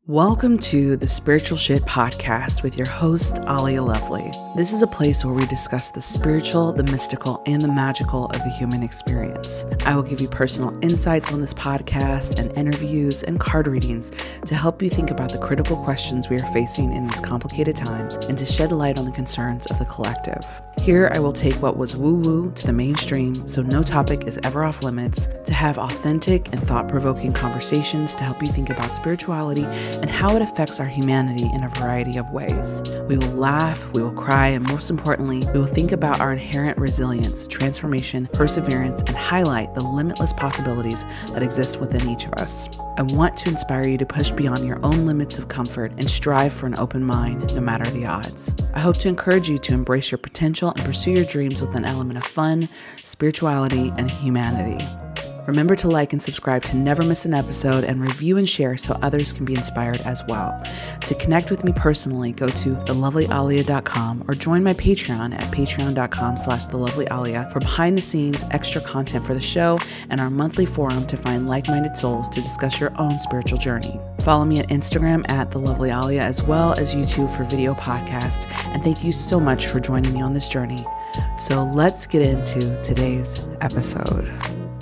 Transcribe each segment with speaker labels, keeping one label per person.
Speaker 1: Welcome to the Spiritual Shit Podcast with your host, Alia Lovely. This is a place where we discuss the spiritual, the mystical, and the magical of the human experience. I will give you personal insights on this podcast and interviews and card readings to help you think about the critical questions we are facing in these complicated times and to shed light on the concerns of the collective. Here, I will take what was woo-woo to the mainstream, so no topic is ever off limits, to have authentic and thought-provoking conversations to help you think about spirituality and how it affects our humanity in a variety of ways. We will laugh, we will cry, and most importantly, we will think about our inherent resilience, transformation, perseverance, and highlight the limitless possibilities that exist within each of us. I want to inspire you to push beyond your own limits of comfort and strive for an open mind, no matter the odds. I hope to encourage you to embrace your potential and pursue your dreams with an element of fun, spirituality, and humanity. Remember to like and subscribe to never miss an episode and review and share so others can be inspired as well. To connect with me personally, go to thelovelyalia.com or join my Patreon at patreon.com/thelovelyalia for behind the scenes extra content for the show and our monthly forum to find like-minded souls to discuss your own spiritual journey. Follow me at Instagram at thelovelyalia as well as YouTube for video podcasts. And thank you so much for joining me on this journey. So let's get into today's episode.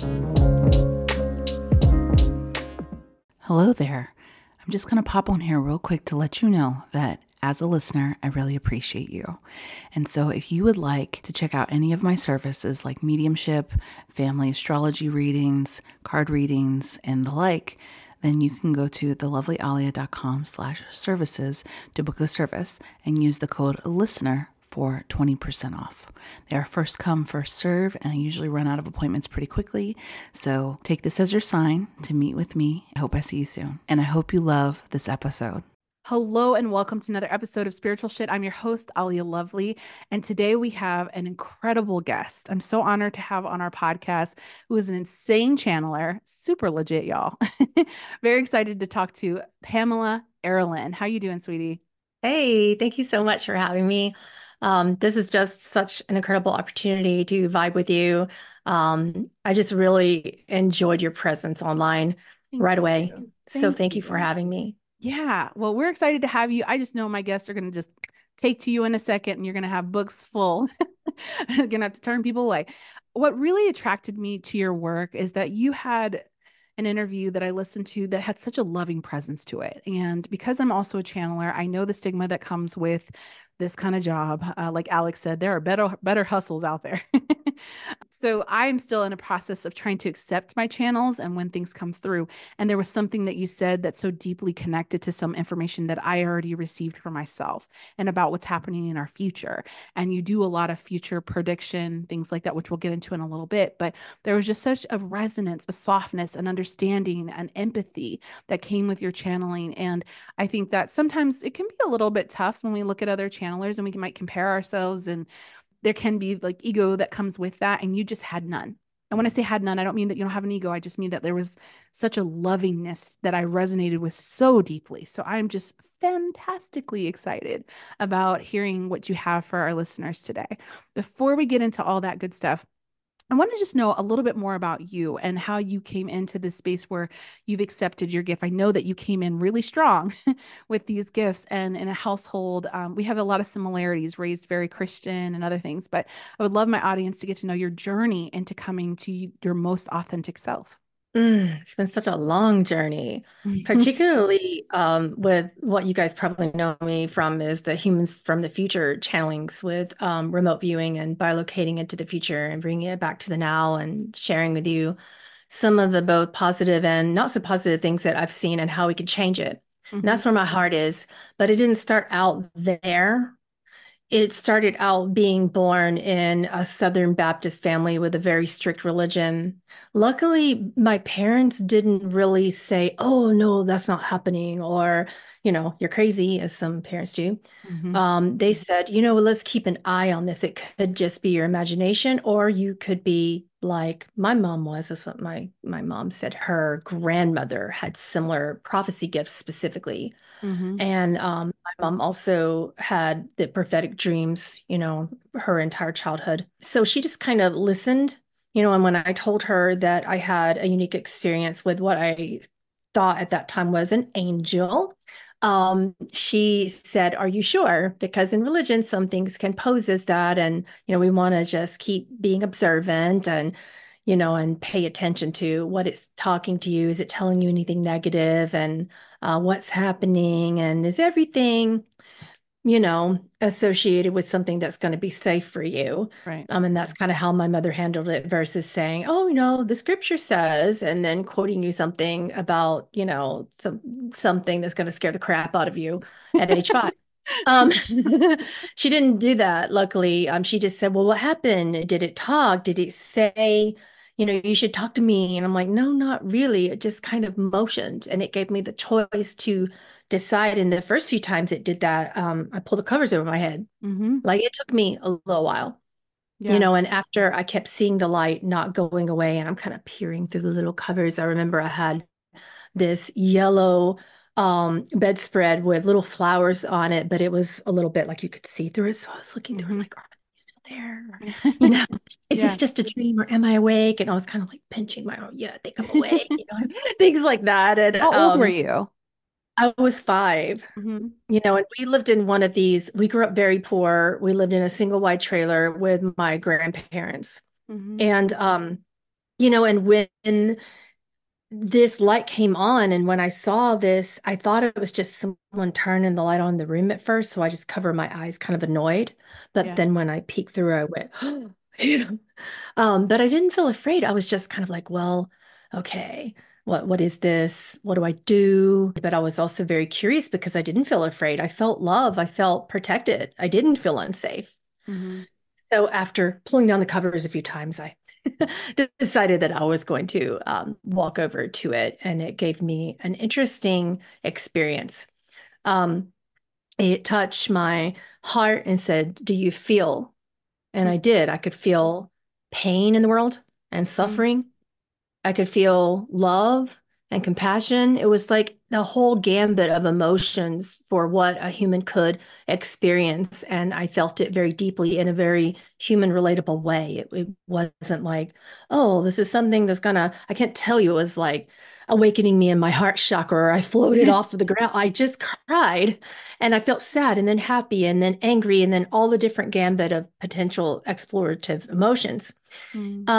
Speaker 1: Hello there. I'm just going to pop on here real quick to let you know that as a listener, I really appreciate you. And so if you would like to check out any of my services like mediumship, family astrology readings, card readings, and the like, then you can go to thelovelyalia.com/services to book a service and use the code LISTENER for 20% off. They are first come, first serve, and I usually run out of appointments pretty quickly. So take this as your sign to meet with me. I hope I see you soon. And I hope you love this episode. Hello and welcome to another episode of Spiritual Shit. I'm your host, Alia Lovely. And today we have an incredible guest. I'm so honored to have on our podcast who is an insane channeler, super legit, y'all. Very excited to talk to Pamela Arelin. How you doing, sweetie?
Speaker 2: Hey, thank you so much for having me. This is just such an incredible opportunity to vibe with you. I just really enjoyed your presence online right away. So thank you for having me.
Speaker 1: Yeah, well, we're excited to have you. I just know my guests are going to just take to you in a second and you're going to have books full. You're going to have to turn people away. What really attracted me to your work is that you had an interview that I listened to that had such a loving presence to it. And because I'm also a channeler, I know the stigma that comes with this kind of job. Like Alex said, there are better hustles out there. So I'm still in a process of trying to accept my channels and when things come through. And there was something that you said that's so deeply connected to some information that I already received for myself and about what's happening in our future. And you do a lot of future prediction, things like that, which we'll get into in a little bit. But there was just such a resonance, a softness, an understanding, an empathy that came with your channeling. And I think that sometimes it can be a little bit tough when we look at other channelers and we might compare ourselves, and there can be like ego that comes with that. And you just had none. And when I say had none, I don't mean that you don't have an ego. I just mean that there was such a lovingness that I resonated with so deeply. So I'm just fantastically excited about hearing what you have for our listeners today. Before we get into all that good stuff, I want to just know a little bit more about you and how you came into this space where you've accepted your gift. I know that you came in really strong with these gifts, and in a household, we have a lot of similarities, raised very Christian and other things, but I would love my audience to get to know your journey into coming to your most authentic self.
Speaker 2: It's been such a long journey, particularly with what you guys probably know me from is the Humans from the Future channelings with remote viewing and bilocating into the future and bringing it back to the now and sharing with you some of the both positive and not so positive things that I've seen and how we can change it. And
Speaker 1: Mhm.
Speaker 2: that's where my heart is. But it didn't start out there. It started out being born in a Southern Baptist family with a very strict religion. Luckily, my parents didn't really say, oh, no, that's not happening, or, you're crazy, as some parents do.
Speaker 1: Mhm.
Speaker 2: They said, let's keep an eye on this. It could just be your imagination, or you could be like my mom was. That's what my mom said her grandmother had similar prophecy gifts specifically.
Speaker 1: Mhm.
Speaker 2: And my mom also had the prophetic dreams, her entire childhood. So she just kind of listened, and when I told her that I had a unique experience with what I thought at that time was an angel. She said, "Are you sure? Because in religion, some things can pose as that, and we want to just keep being observant and and pay attention to what it's talking to you. Is it telling you anything negative, and what's happening, and is everything?" associated with something that's going to be safe for you.
Speaker 1: Right.
Speaker 2: And that's kind of how my mother handled it versus saying, "Oh, the scripture says," and then quoting you something about, something that's going to scare the crap out of you at age 5. Um, she didn't do that, luckily. She just said, "Well, what happened? Did it talk? Did it say, you should talk to me?" And I'm like, "No, not really. It just kind of motioned." And it gave me the choice to decide. And the first few times it did that, I pulled the covers over my head.
Speaker 1: Mm-hmm.
Speaker 2: Like it took me a little while,
Speaker 1: Yeah.
Speaker 2: and after I kept seeing the light not going away and I'm kind of peering through the little covers, I remember I had this yellow bedspread with little flowers on it, but it was a little bit like you could see through it. So I was looking through it
Speaker 1: Mm-hmm.
Speaker 2: like, are they still there? You know, is this
Speaker 1: Yeah.
Speaker 2: just a dream or am I awake? And I was kind of like pinching my, oh yeah, I think I'm awake, things like that. And
Speaker 1: How old were you?
Speaker 2: I was 5.
Speaker 1: Mm-hmm.
Speaker 2: And we lived in one of these, we grew up very poor. We lived in a single wide trailer with my grandparents.
Speaker 1: Mm-hmm.
Speaker 2: And and when this light came on and when I saw this, I thought it was just someone turning the light on in the room at first. So I just covered my eyes, kind of annoyed. But
Speaker 1: Yeah.
Speaker 2: then when I peeked through, I went, you know. But I didn't feel afraid. I was just kind of like, well, okay, what is this? What do I do? But I was also very curious because I didn't feel afraid. I felt love. I felt protected. I didn't feel unsafe.
Speaker 1: Mm-hmm.
Speaker 2: So after pulling down the covers a few times, I decided that I was going to walk over to it, and it gave me an interesting experience. Um, it touched my heart and said, "Do you feel?" And I did. I could feel pain in the world and
Speaker 1: Mm-hmm.
Speaker 2: suffering. I could feel love and compassion. It was like the whole gambit of emotions for what a human could experience. And I felt it very deeply in a very human, relatable way. It wasn't like, oh, this is something that's gonna, I can't tell you, it was like awakening me in my heart chakra, or I floated off of the ground. I just cried and I felt sad and then happy and then angry and then all the different gambit of potential explorative emotions.
Speaker 1: Mm-hmm.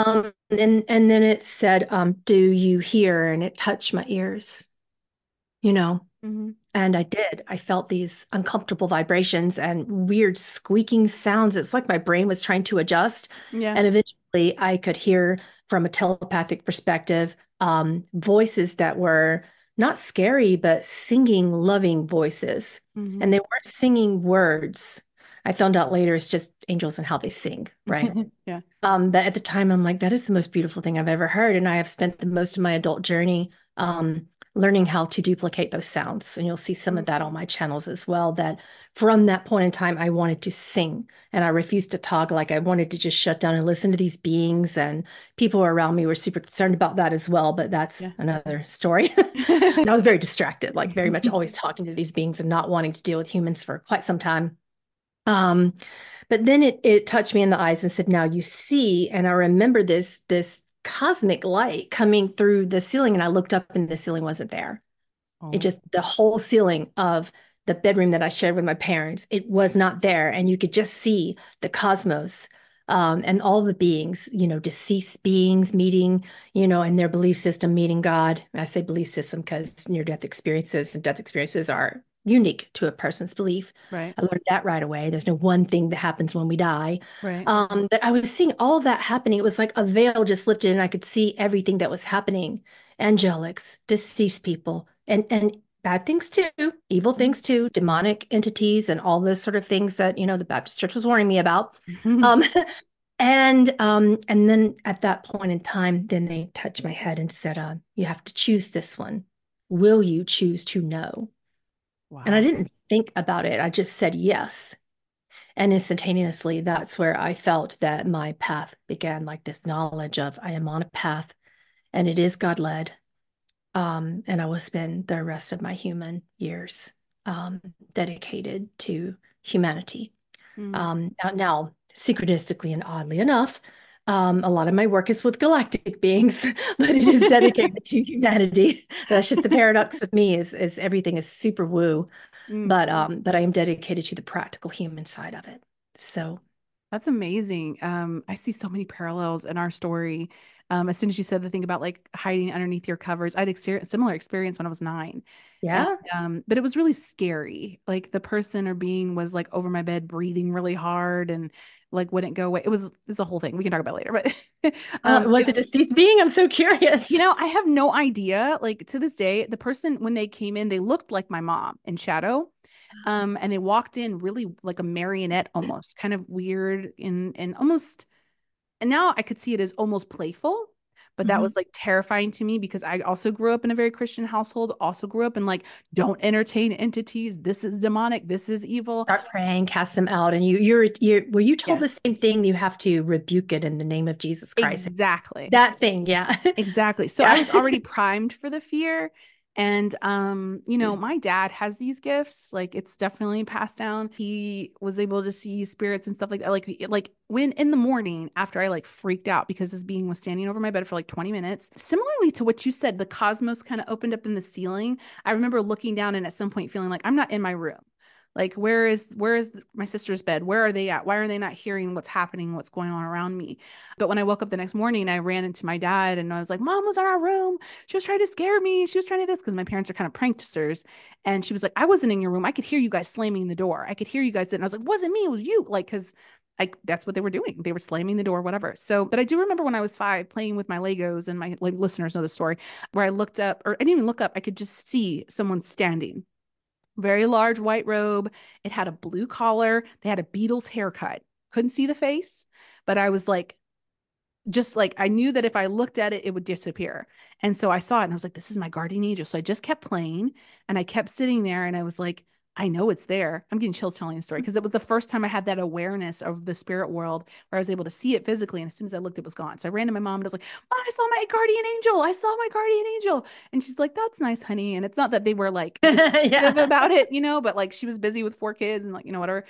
Speaker 2: And then it said, "Do you hear?" And it touched my ears, you know,
Speaker 1: Mm-hmm.
Speaker 2: and I did. I felt these uncomfortable vibrations and weird squeaking sounds. It's like my brain was trying to adjust.
Speaker 1: Yeah.
Speaker 2: And eventually I could hear from a telepathic perspective, voices that were not scary, but singing, loving voices.
Speaker 1: Mm-hmm.
Speaker 2: And they weren't singing words. I found out later it's just angels and how they sing, right?
Speaker 1: Yeah.
Speaker 2: But at the time, I'm like, that is the most beautiful thing I've ever heard. And I have spent the most of my adult journey learning how to duplicate those sounds. And you'll see some of that on my channels as well. That from that point in time, I wanted to sing and I refused to talk. Like I wanted to just shut down and listen to these beings. And people around me were super concerned about that as well. But that's
Speaker 1: Yeah.
Speaker 2: another story. And I was very distracted, like very much always talking to these beings and not wanting to deal with humans for quite some time. Um, but then it touched me in the eyes and said, "Now you see." And I remember this cosmic light coming through the ceiling, and I looked up, and the ceiling wasn't there. It
Speaker 1: Oh.
Speaker 2: just the whole ceiling of the bedroom that I shared with my parents, it was not there, and you could just see the cosmos. And all the beings, deceased beings meeting, and their belief system meeting God. I say belief system because near-death experiences and death experiences are unique to a person's belief.
Speaker 1: Right.
Speaker 2: I learned that right away. There's no one thing that happens when we die.
Speaker 1: Right.
Speaker 2: But I was seeing all of that happening. It was like a veil just lifted, and I could see everything that was happening. Angelics, deceased people, and bad things too, evil things too, demonic entities, and all those sort of things that the Baptist Church was warning me about.
Speaker 1: Mm-hmm.
Speaker 2: Um, and then at that point in time, then they touched my head and said, "You have to choose this one. Will you choose to know?" And I
Speaker 1: Wow.
Speaker 2: didn't think about it. I just said yes. And instantaneously, that's where I felt that my path began, like this knowledge of I am on a path and it is God led. And I will spend the rest of my human years dedicated to humanity.
Speaker 1: Mm.
Speaker 2: Now, synchronistically and oddly enough, A lot of my work is with galactic beings, but it is dedicated to humanity. That's just the paradox of me is everything is super woo,
Speaker 1: Mhm.
Speaker 2: but I am dedicated to the practical human side of it. So
Speaker 1: That's amazing. I see so many parallels in our story. As soon as you said the thing about like hiding underneath your covers, I had similar experience when I was 9. And
Speaker 2: yeah.
Speaker 1: but it was really scary. Like the person or being was like over my bed breathing really hard and like wouldn't go away. It's a whole thing. We can talk about it later, but
Speaker 2: Was it a deceased being? I'm so curious.
Speaker 1: I have no idea. Like to this day, the person when they came in, they looked like my mom in shadow. And they walked in really like a marionette almost, kind of weird and almost, and now I could see it as almost playful, but that
Speaker 2: Mhm.
Speaker 1: was like terrifying to me because I also grew up in a very Christian household, also grew up in like, don't entertain entities. This is demonic. This is evil.
Speaker 2: Start praying, cast them out, and were you told the
Speaker 1: Yes,
Speaker 2: same thing? You have to rebuke it in the name of Jesus Christ.
Speaker 1: exactly.
Speaker 2: That thing, yeah.
Speaker 1: Exactly. So I
Speaker 2: Yeah.
Speaker 1: was already primed for the fear. And my dad has these gifts. Like it's definitely passed down. He was able to see spirits and stuff like that. Like when in the morning after I like freaked out because this being was standing over my bed for like 20 minutes. Similarly to what you said, the cosmos kind of opened up in the ceiling. I remember looking down and at some point feeling like I'm not in my room. Like where is my sister's bed? Where are they at? Why are they not hearing what's happening, what's going on around me? But when I woke up the next morning, I ran into my dad and I was like, Mom was in our room. She was trying to scare me. She was trying to this because my parents are kind of pranksters. And she was like, I wasn't in your room. I could hear you guys slamming the door. I could hear you guys. And I was like, wasn't me, it was you. Like, because that's what they were doing. They were slamming the door, whatever. So, but I do remember when I was 5 playing with my Legos, and my like listeners know the story, where I looked up, or I didn't even look up, I could just see someone standing. Very large white robe. It had a blue collar. They had a Beatles haircut. Couldn't see the face, but I was like, just like I knew that if I looked at it, it would disappear. And so I saw it and I was like, this is my guardian angel. So I just kept playing and I kept sitting there and I was like, I know it's there. I'm getting chills telling the story because it was the first time I had that awareness of the spirit world where I was able to see it physically. And as soon as I looked, it was gone. So I ran to my mom and I was like, Mom, I saw my guardian angel. I saw my guardian angel. And she's like, that's nice, honey. And it's not that they were like dismissive
Speaker 2: Yeah.
Speaker 1: about it, but like she was busy with 4 kids and like, whatever.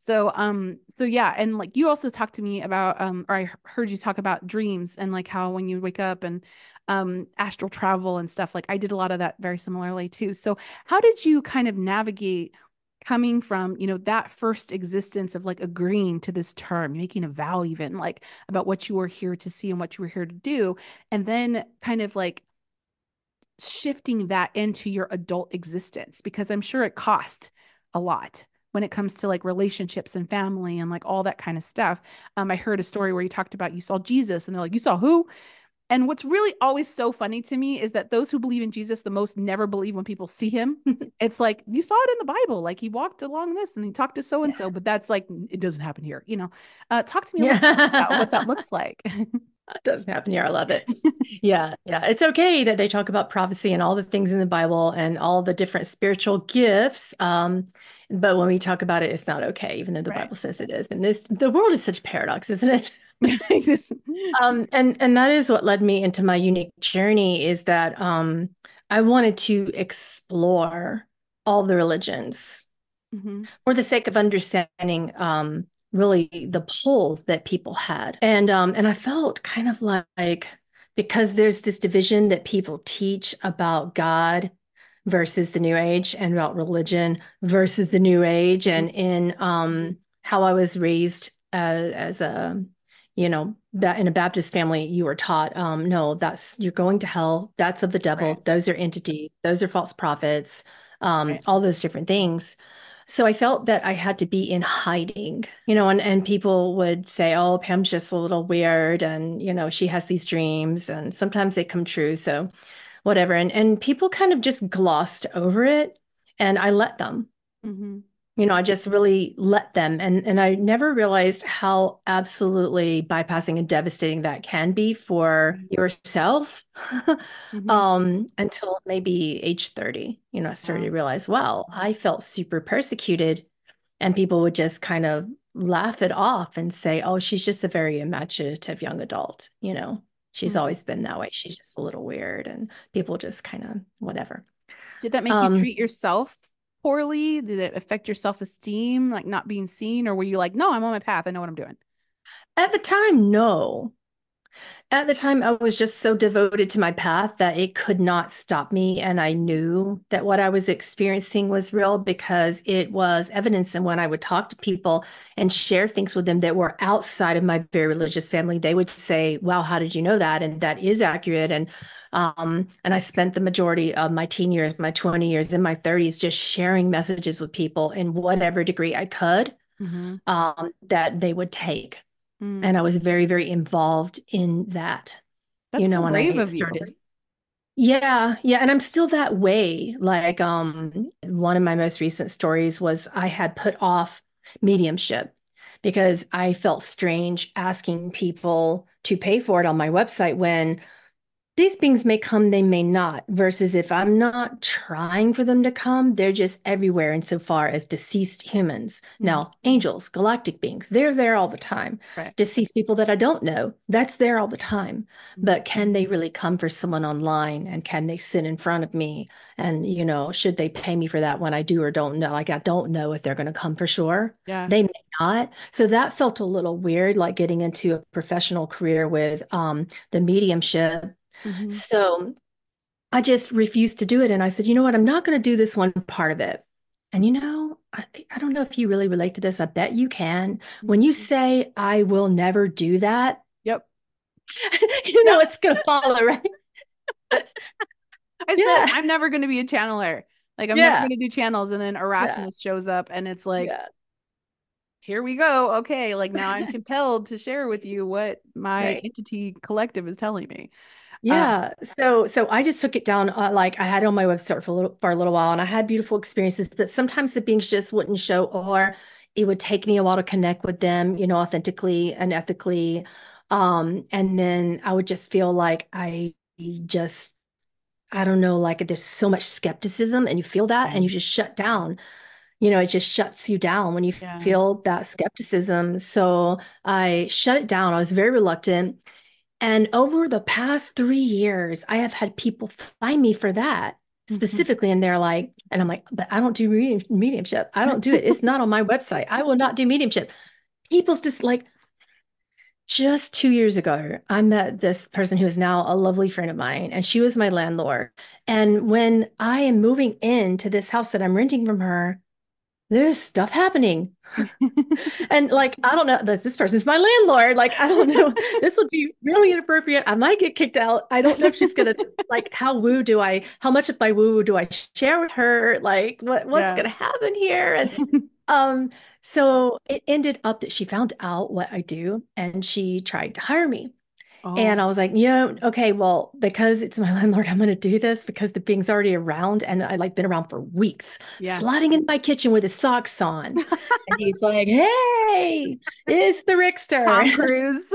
Speaker 1: So yeah, and like you also talked to me about or I heard you talk about dreams and like how when you wake up and astral travel and stuff, like I did a lot of that very similarly too. So how did you kind of navigate coming from, that first existence of like agreeing to this term, making a vow even like about what you were here to see and what you were here to do, and then kind of like shifting that into your adult existence because I'm sure it cost a lot when it comes to like relationships and family and like all that kind of stuff. I heard a story where you talked about you saw Jesus and they're like, you saw who? And what's really always so funny to me is that those who believe in Jesus the most never believe when people see him. It's like you saw it in the Bible, like he walked along this and he talked to so and so,
Speaker 2: Yeah.
Speaker 1: but that's like it doesn't happen here. Talk to me a little bit about what that
Speaker 2: Yeah.
Speaker 1: looks like.
Speaker 2: It doesn't happen here. I love it. Yeah. Yeah. It's okay that they talk about prophecy and all the things in the Bible and all the different spiritual gifts. But when we talk about it, it's not okay, even though the
Speaker 1: Right.
Speaker 2: Bible says it is. And the world is such a paradox, isn't it?
Speaker 1: It's just,
Speaker 2: And that is what led me into my unique journey is that I wanted to explore all the religions
Speaker 1: Mhm.
Speaker 2: for the sake of understanding really the pull that people had. And I felt kind of like because there's this division that people teach about God versus the New Age and about religion versus the New Age and in
Speaker 1: Mhm.
Speaker 2: how I was raised as a in a Baptist family, you were taught, no, that's you're going to hell. That's of the
Speaker 1: Right.
Speaker 2: devil. Those are entities. Those are false prophets.
Speaker 1: Right.
Speaker 2: All those different things. So I felt that I had to be in hiding, and people would say, oh, Pam's just a little weird, and she has these dreams, and sometimes they come true. So whatever. And people kind of just glossed over it, and I let them.
Speaker 1: Mhm.
Speaker 2: I just really let them. And I never realized how absolutely bypassing and devastating that can be for
Speaker 1: Right.
Speaker 2: yourself.
Speaker 1: Mhm.
Speaker 2: Until maybe age 30, I started
Speaker 1: Wow.
Speaker 2: to realize, wow, I felt super persecuted. And people would just kind of laugh it off and say, oh, she's just a very imaginative young adult. She's
Speaker 1: Mhm.
Speaker 2: always been that way. She's just a little weird. And people just kind of whatever.
Speaker 1: Did that make you
Speaker 2: Um,
Speaker 1: treat yourself poorly? Did it affect your self-esteem, like not being seen, or were you like, no, I'm on my path. I know what I'm doing?
Speaker 2: at the time, no. At the time, I was just so devoted to my path that it could not stop me. And I knew that what I was experiencing was real because it was evidence. And when I would talk to people and share things with them that were outside of my very religious family, they would say, "Wow, how did you know that?" And that is accurate. And I spent the majority of my teen years, my 20 years, in my 30s, just sharing messages with people in whatever degree I could,
Speaker 1: Mm-hmm.
Speaker 2: that they would take.
Speaker 1: Mm.
Speaker 2: And I was very, very involved in that,
Speaker 1: That's so
Speaker 2: when
Speaker 1: brave
Speaker 2: I
Speaker 1: of you.
Speaker 2: started. Yeah, yeah, and I'm still that way. Like, one of my most recent stories was I had put off mediumship because I felt strange asking people to pay for it on my website when these beings may come, they may not, versus if I'm not trying for them to come, they're just everywhere insofar as deceased humans.
Speaker 1: Mhm.
Speaker 2: Now, angels, galactic beings, they're there all the time.
Speaker 1: Right.
Speaker 2: Deceased people that I don't know, that's there all the time.
Speaker 1: Mhm.
Speaker 2: But can they really come for someone online? And can they sit in front of me? And, should they pay me for that when I do or don't know? Like, I don't know if they're going to come for sure.
Speaker 1: Yeah.
Speaker 2: They may not. So that felt a little weird, like getting into a professional career with the mediumship.
Speaker 1: Hmm.
Speaker 2: So I just refused to do it. And I said, you know what? I'm not going to do this one part of it. And I don't know if you really relate to this. I bet you can. When you say, I will never do that,
Speaker 1: Yep.
Speaker 2: you know
Speaker 1: Yep.
Speaker 2: it's going to follow, right?
Speaker 1: I said,
Speaker 2: Yeah.
Speaker 1: I'm never going to be a channeler. Like, I'm never
Speaker 2: Yeah.
Speaker 1: going to do channels. And then
Speaker 2: Yeah.
Speaker 1: Erasmus shows up and it's like,
Speaker 2: Yeah.
Speaker 1: here we go. Okay. Like, now I'm compelled to share with you what my
Speaker 2: Right.
Speaker 1: entity collective is telling me. Uh,
Speaker 2: Yeah. So I just took it down. Like I had it on my website for a little while, and I had beautiful experiences. But sometimes the beings just wouldn't show, or it would take me a while to connect with them, authentically and ethically. And then I would just feel like just I don't know, like there's so much skepticism, and you feel that,
Speaker 1: yeah.
Speaker 2: and you just shut down. It just shuts you down when you
Speaker 1: Yeah.
Speaker 2: feel that skepticism. So I shut it down. I was very reluctant. And over the past 3 years, I have had people find me for that
Speaker 1: Mhm.
Speaker 2: specifically. And they're like, and I'm like, but I don't do mediumship. I don't do it. It's not on my website. I will not do mediumship. People's just 2 years ago, I met this person who is now a lovely friend of mine, and she was my landlord. And when I am moving into this house that I'm renting from her, there's stuff happening. And like, I don't know, this person's my landlord. Like, I don't know. This would be really inappropriate. I might get kicked out. I don't know if she's gonna like how much of my woo do I share with her? Like, what's
Speaker 1: Yeah.
Speaker 2: gonna happen here? And um, so it ended up that she found out what I do and she tried to hire me.
Speaker 1: Oh,
Speaker 2: And I was like, okay, well, because it's my landlord, I'm going to do this because the being's already around. And I like been around for weeks,
Speaker 1: yeah.
Speaker 2: sliding in my kitchen with his socks on. And he's like, hey, it's the
Speaker 1: Tom
Speaker 2: Rickster.
Speaker 1: Cruise.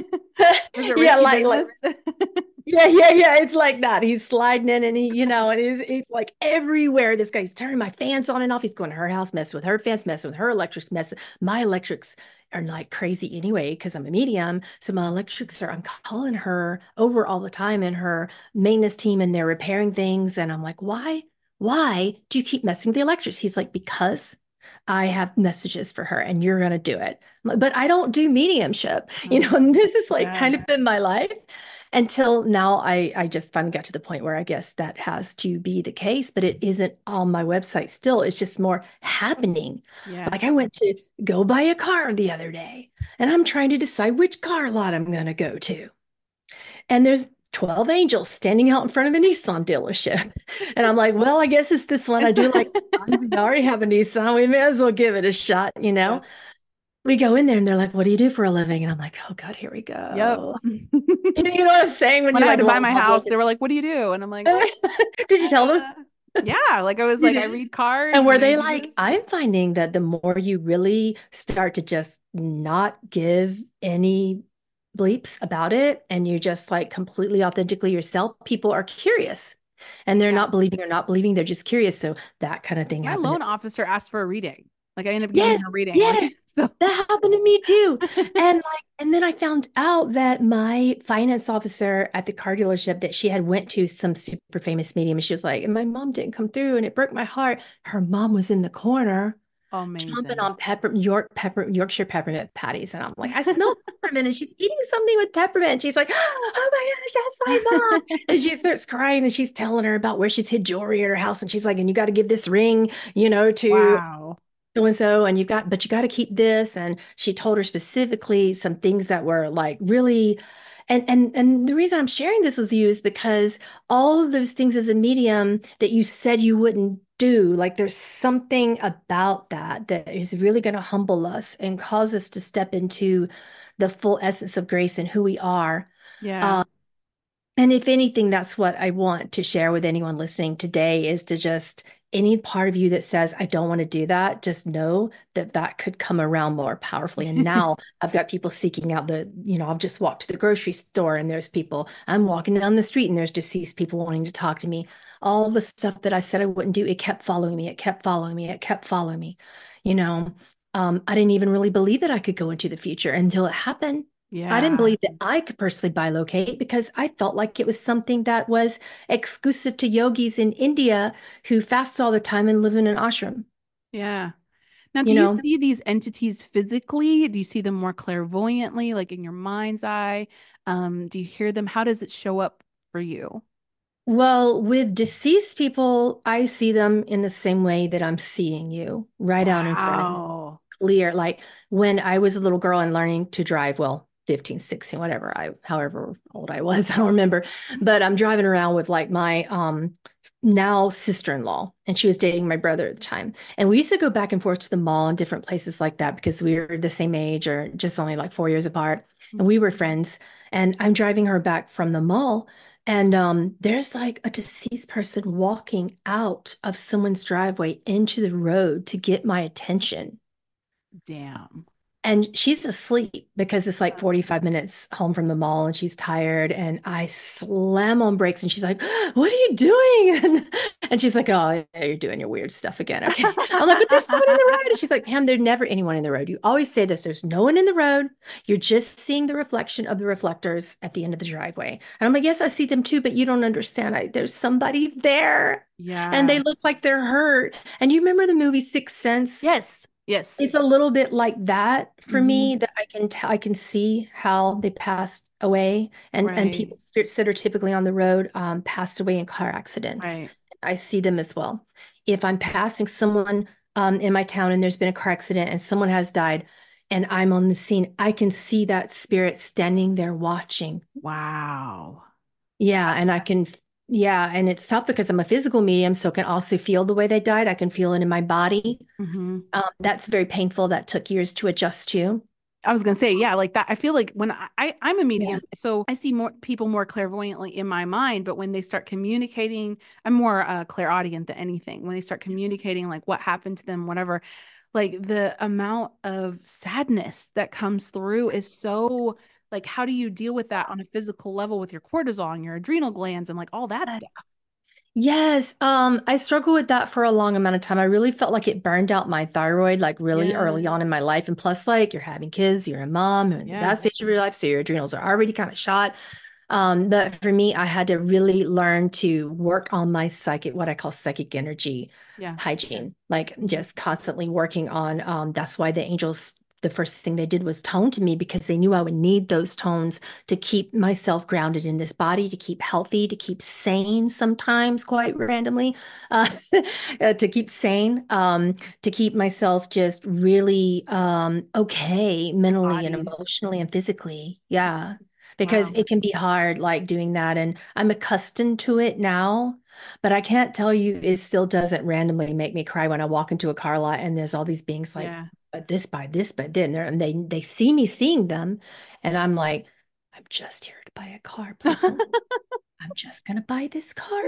Speaker 1: Was it
Speaker 2: Yeah,
Speaker 1: risky
Speaker 2: like,
Speaker 1: business?
Speaker 2: yeah, yeah, yeah. It's like that. He's sliding in and and it's like everywhere. This guy's turning my fans on and off. He's going to her house, messing with her fans, messing with her electrics, messing. My electrics are like crazy anyway, because I'm a medium. So my electrics I'm calling her over all the time and her maintenance team, and they're repairing things. And I'm like, why? Why do you keep messing with the electrics? He's like, because I have messages for her and you're going to do it. But I don't do mediumship,
Speaker 1: Oh,
Speaker 2: and this is like
Speaker 1: yeah.
Speaker 2: kind of been my life until now. I just finally got to the point where I guess that has to be the case, but it isn't on my website still. It's just more happening.
Speaker 1: Yeah.
Speaker 2: Like I went to go buy a car the other day and I'm trying to decide which car lot I'm going to go to. And there's 12 angels standing out in front of the Nissan dealership. And I'm like, well, I guess it's this one. I do like Nissans. We already have a Nissan. We may as well give it a shot, you
Speaker 1: Yeah.
Speaker 2: know? We go in there and they're like, what do you do for a living? And I'm like, oh God, here we
Speaker 1: Yep.
Speaker 2: go. You know what I'm saying when
Speaker 1: When
Speaker 2: you
Speaker 1: I had
Speaker 2: like
Speaker 1: to
Speaker 2: go
Speaker 1: buy
Speaker 2: out in
Speaker 1: my
Speaker 2: public?
Speaker 1: house, they were like, "What do you do?" And I'm like, "Well,
Speaker 2: Did you tell them?
Speaker 1: yeah." Like I was
Speaker 2: You
Speaker 1: like, I
Speaker 2: did.
Speaker 1: read cards
Speaker 2: And
Speaker 1: and
Speaker 2: were
Speaker 1: I
Speaker 2: they
Speaker 1: do
Speaker 2: like,
Speaker 1: this.
Speaker 2: I'm finding that the more you really start to just not give any bleeps about it and you just like completely authentically yourself, people are curious and they're
Speaker 1: Yeah.
Speaker 2: not believing or not believing. They're just curious. So that kind of thing
Speaker 1: My
Speaker 2: happened.
Speaker 1: loan officer asked for a reading. Like I ended up giving
Speaker 2: Yes,
Speaker 1: her a reading. Like
Speaker 2: yes,
Speaker 1: so.
Speaker 2: that happened to me too. And then I found out that my finance officer at the car dealership that she had went to some super famous medium, and she was like, and my mom didn't come through, and it broke my heart. Her mom was in the corner. chomping
Speaker 1: Amazing.
Speaker 2: on Yorkshire peppermint patties. And I'm like, I smell peppermint. And she's eating something with peppermint. And she's like, oh my gosh, that's my mom. And she starts crying and she's telling her about where she's hid jewelry in her house. And she's like, and you got to give this ring, to
Speaker 1: Wow.
Speaker 2: so and so, and but you got to keep this. And she told her specifically some things that were like really, and the reason I'm sharing this with you is because all of those things as a medium that you said you wouldn't do, like there's something about that that is really going to humble us and cause us to step into the full essence of grace and who we are.
Speaker 1: Yeah.
Speaker 2: Uh, and if anything, that's what I want to share with anyone listening today is to just any part of you that says, I don't want to do that, just know that that could come around more powerfully. And now I've got people seeking out I've just walked to the grocery store and there's people, I'm walking down the street and there's deceased people wanting to talk to me. All the stuff that I said I wouldn't do, it kept following me. It kept following me. It kept following me. You know, I didn't even really believe that I could go into the future until it happened. I didn't
Speaker 1: Yeah.
Speaker 2: believe that I could personally bilocate because I felt like it was something that was exclusive to yogis in India who fast all the time and live in an ashram.
Speaker 1: Yeah. Now, do
Speaker 2: You
Speaker 1: you
Speaker 2: know,
Speaker 1: see these entities physically? Do you see them more clairvoyantly, like in your mind's eye? Do you hear them? How does it show up for you?
Speaker 2: well, with deceased people, I see them in the same way that I'm seeing you right out in front of me.
Speaker 1: Wow.
Speaker 2: Clear. Like when I was a little girl and learning to drive, well, 15, 16, however old I was, I don't remember. But I'm driving around with like my now sister-in-law, and she was dating my brother at the time. And we used to go back and forth to the mall and different places like that because we were the same age or just only like 4 years apart. And we were friends. And I'm driving her back from the mall. And there's like a deceased person walking out of someone's driveway into the road to get my attention.
Speaker 1: Damn.
Speaker 2: And she's asleep because it's like 45 minutes home from the mall and she's tired. And I slam on brakes and she's like, what are you doing? And she's like, oh, yeah, you're doing your weird stuff again. Okay. I'm like, but there's someone in the road. And she's like, Pam, there's never anyone in the road. You always say this. There's no one in the road. You're just seeing the reflection of the reflectors at the end of the driveway. And I'm like, yes, I see them too, but you don't understand. There's somebody there and they
Speaker 1: Yeah.
Speaker 2: look like they're hurt. And you remember the movie Sixth Sense?
Speaker 1: Yes. Yes.
Speaker 2: It's a little bit like that for
Speaker 1: Hmm.
Speaker 2: me that I can tell I can see how they passed away and
Speaker 1: Right.
Speaker 2: people spirits that are typically on the road passed away in car accidents.
Speaker 1: Right.
Speaker 2: I see them as well. If I'm passing someone in my town and there's been a car accident and someone has died and I'm on the scene, I can see that spirit standing there watching.
Speaker 1: Wow.
Speaker 2: Yeah, and I can, yeah, and it's tough because I'm a physical medium, so I can also feel the way they died. I can feel it in my body.
Speaker 1: Hmm.
Speaker 2: That's very painful. That took years to adjust to.
Speaker 1: I was gonna say, yeah, like that. I feel like when I'm a
Speaker 2: Yeah.
Speaker 1: medium, so I see more people more clairvoyantly in my mind, but when they start communicating, I'm more clairaudient than anything. When they start communicating like what happened to them, whatever, like the amount of sadness that comes through is so like, how do you deal with that on a physical level with your cortisol and your adrenal glands and like all that stuff?
Speaker 2: Yes, I struggled with that for a long amount of time. I really felt like it burned out my thyroid like really
Speaker 1: Yeah,
Speaker 2: early on in my life. And plus, like you're having kids, you're a mom, you're in
Speaker 1: yeah,
Speaker 2: that stage of your life, so your adrenals are already kind of shot. But for me, I had to really learn to work on my psychic, what I call psychic energy
Speaker 1: yeah.
Speaker 2: hygiene, like
Speaker 1: Mhm.
Speaker 2: just constantly working on. That's why the angels, the first thing they did was tone to me because they knew I would need those tones to keep myself grounded in this body, to keep healthy, to keep sane sometimes, quite randomly, uh, to keep sane, to keep myself just really okay mentally and
Speaker 1: Embodied.
Speaker 2: emotionally and physically. Yeah because
Speaker 1: Wow.
Speaker 2: it can be hard like doing that and I'm accustomed to it now, but I can't tell you it still doesn't randomly make me cry when I walk into a car lot and there's all these beings like
Speaker 1: Yeah.
Speaker 2: but this by this but then and they see me seeing them and I'm like I'm just here to buy a car, please don't, I'm just gonna buy this car.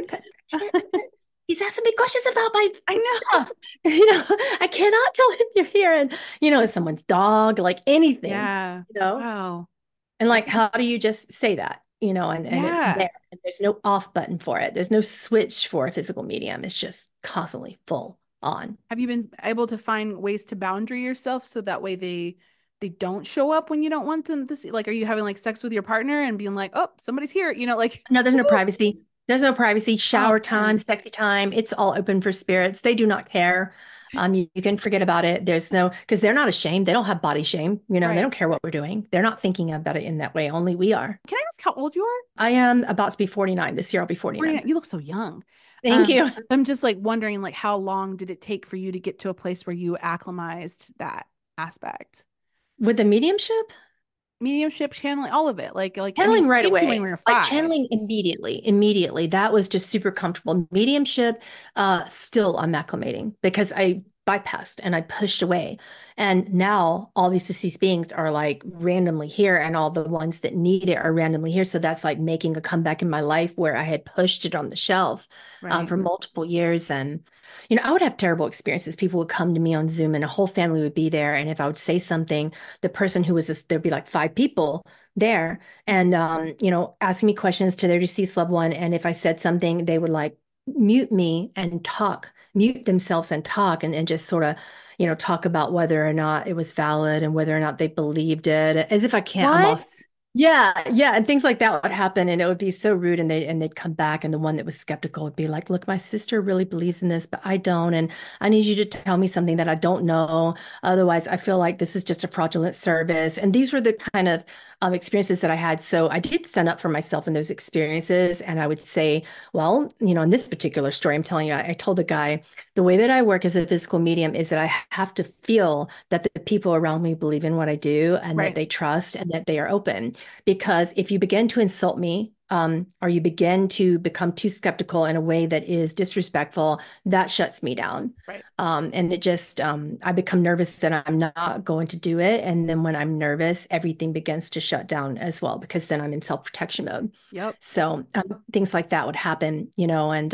Speaker 2: He's asking me questions about my
Speaker 1: I know.
Speaker 2: stuff. I cannot tell him you're here and it's someone's dog, like anything,
Speaker 1: Yeah.
Speaker 2: you know
Speaker 1: Wow.
Speaker 2: and
Speaker 1: Yeah.
Speaker 2: like, how do you just say that? And it's
Speaker 1: Yeah.
Speaker 2: there. And there's no off button for it. There's no switch for a physical medium. It's just constantly full on.
Speaker 1: Have you been able to find ways to boundary yourself so that way they don't show up when you don't want them to see? Like, are you having like sex with your partner and being like, oh, somebody's here, like,
Speaker 2: No, there's no
Speaker 1: woo.
Speaker 2: privacy. There's no privacy,
Speaker 1: Oh
Speaker 2: shower time,
Speaker 1: man.
Speaker 2: sexy time. It's all open for spirits. They do not care. You can forget about it. There's no, because they're not ashamed. They don't have body shame. They
Speaker 1: Right.
Speaker 2: don't care what we're doing. They're not thinking about it in that way. Only we are.
Speaker 1: Can I ask how old you are?
Speaker 2: I am about to be 49 this year. I'll be 49.
Speaker 1: 49. You look so young.
Speaker 2: Thank you.
Speaker 1: I'm just like wondering like how long did it take for you to get to a place where you acclimatized that aspect?
Speaker 2: With the mediumship,
Speaker 1: Mediumship, channeling, all of it. Like I mean,
Speaker 2: channeling
Speaker 1: it
Speaker 2: right
Speaker 1: came to you when
Speaker 2: away,
Speaker 1: we were
Speaker 2: like
Speaker 1: 5.
Speaker 2: channeling immediately. That was just super comfortable. Mediumship, still I'm acclimating because I bypassed and I pushed away. And now all these deceased beings are like randomly here, and all the ones that need it are randomly here. So that's like making a comeback in my life where I had pushed it on the shelf
Speaker 1: Right.
Speaker 2: for multiple years. And, I would have terrible experiences. People would come to me on Zoom and a whole family would be there. And if I would say something, the person who was this, there'd be like 5 people there and asking me questions to their deceased loved one. And if I said something, they would like mute me and talk, mute themselves and talk and just sort of, talk about whether or not it was valid and whether or not they believed it, as if I can't, I'm all
Speaker 1: What?
Speaker 2: yeah, and things like that would happen, and it would be so rude, and they'd come back, and the one that was skeptical would be like, "Look, my sister really believes in this, but I don't, and I need you to tell me something that I don't know. Otherwise, I feel like this is just a fraudulent service." And these were the kind of experiences that I had. So I did stand up for myself in those experiences, and I would say, "Well, in this particular story, I'm telling you, I told the guy the way that I work as a physical medium is that I have to feel that the people around me believe in what I do, and that
Speaker 1: Right.
Speaker 2: they trust, and that they are open." Because if you begin to insult me, or you begin to become too skeptical in a way that is disrespectful, that shuts me down.
Speaker 1: Right.
Speaker 2: And it just, I become nervous that I'm not going to do it. And then when I'm nervous, everything begins to shut down as well, because then I'm in self-protection mode.
Speaker 1: Yep.
Speaker 2: So things like that would happen, and,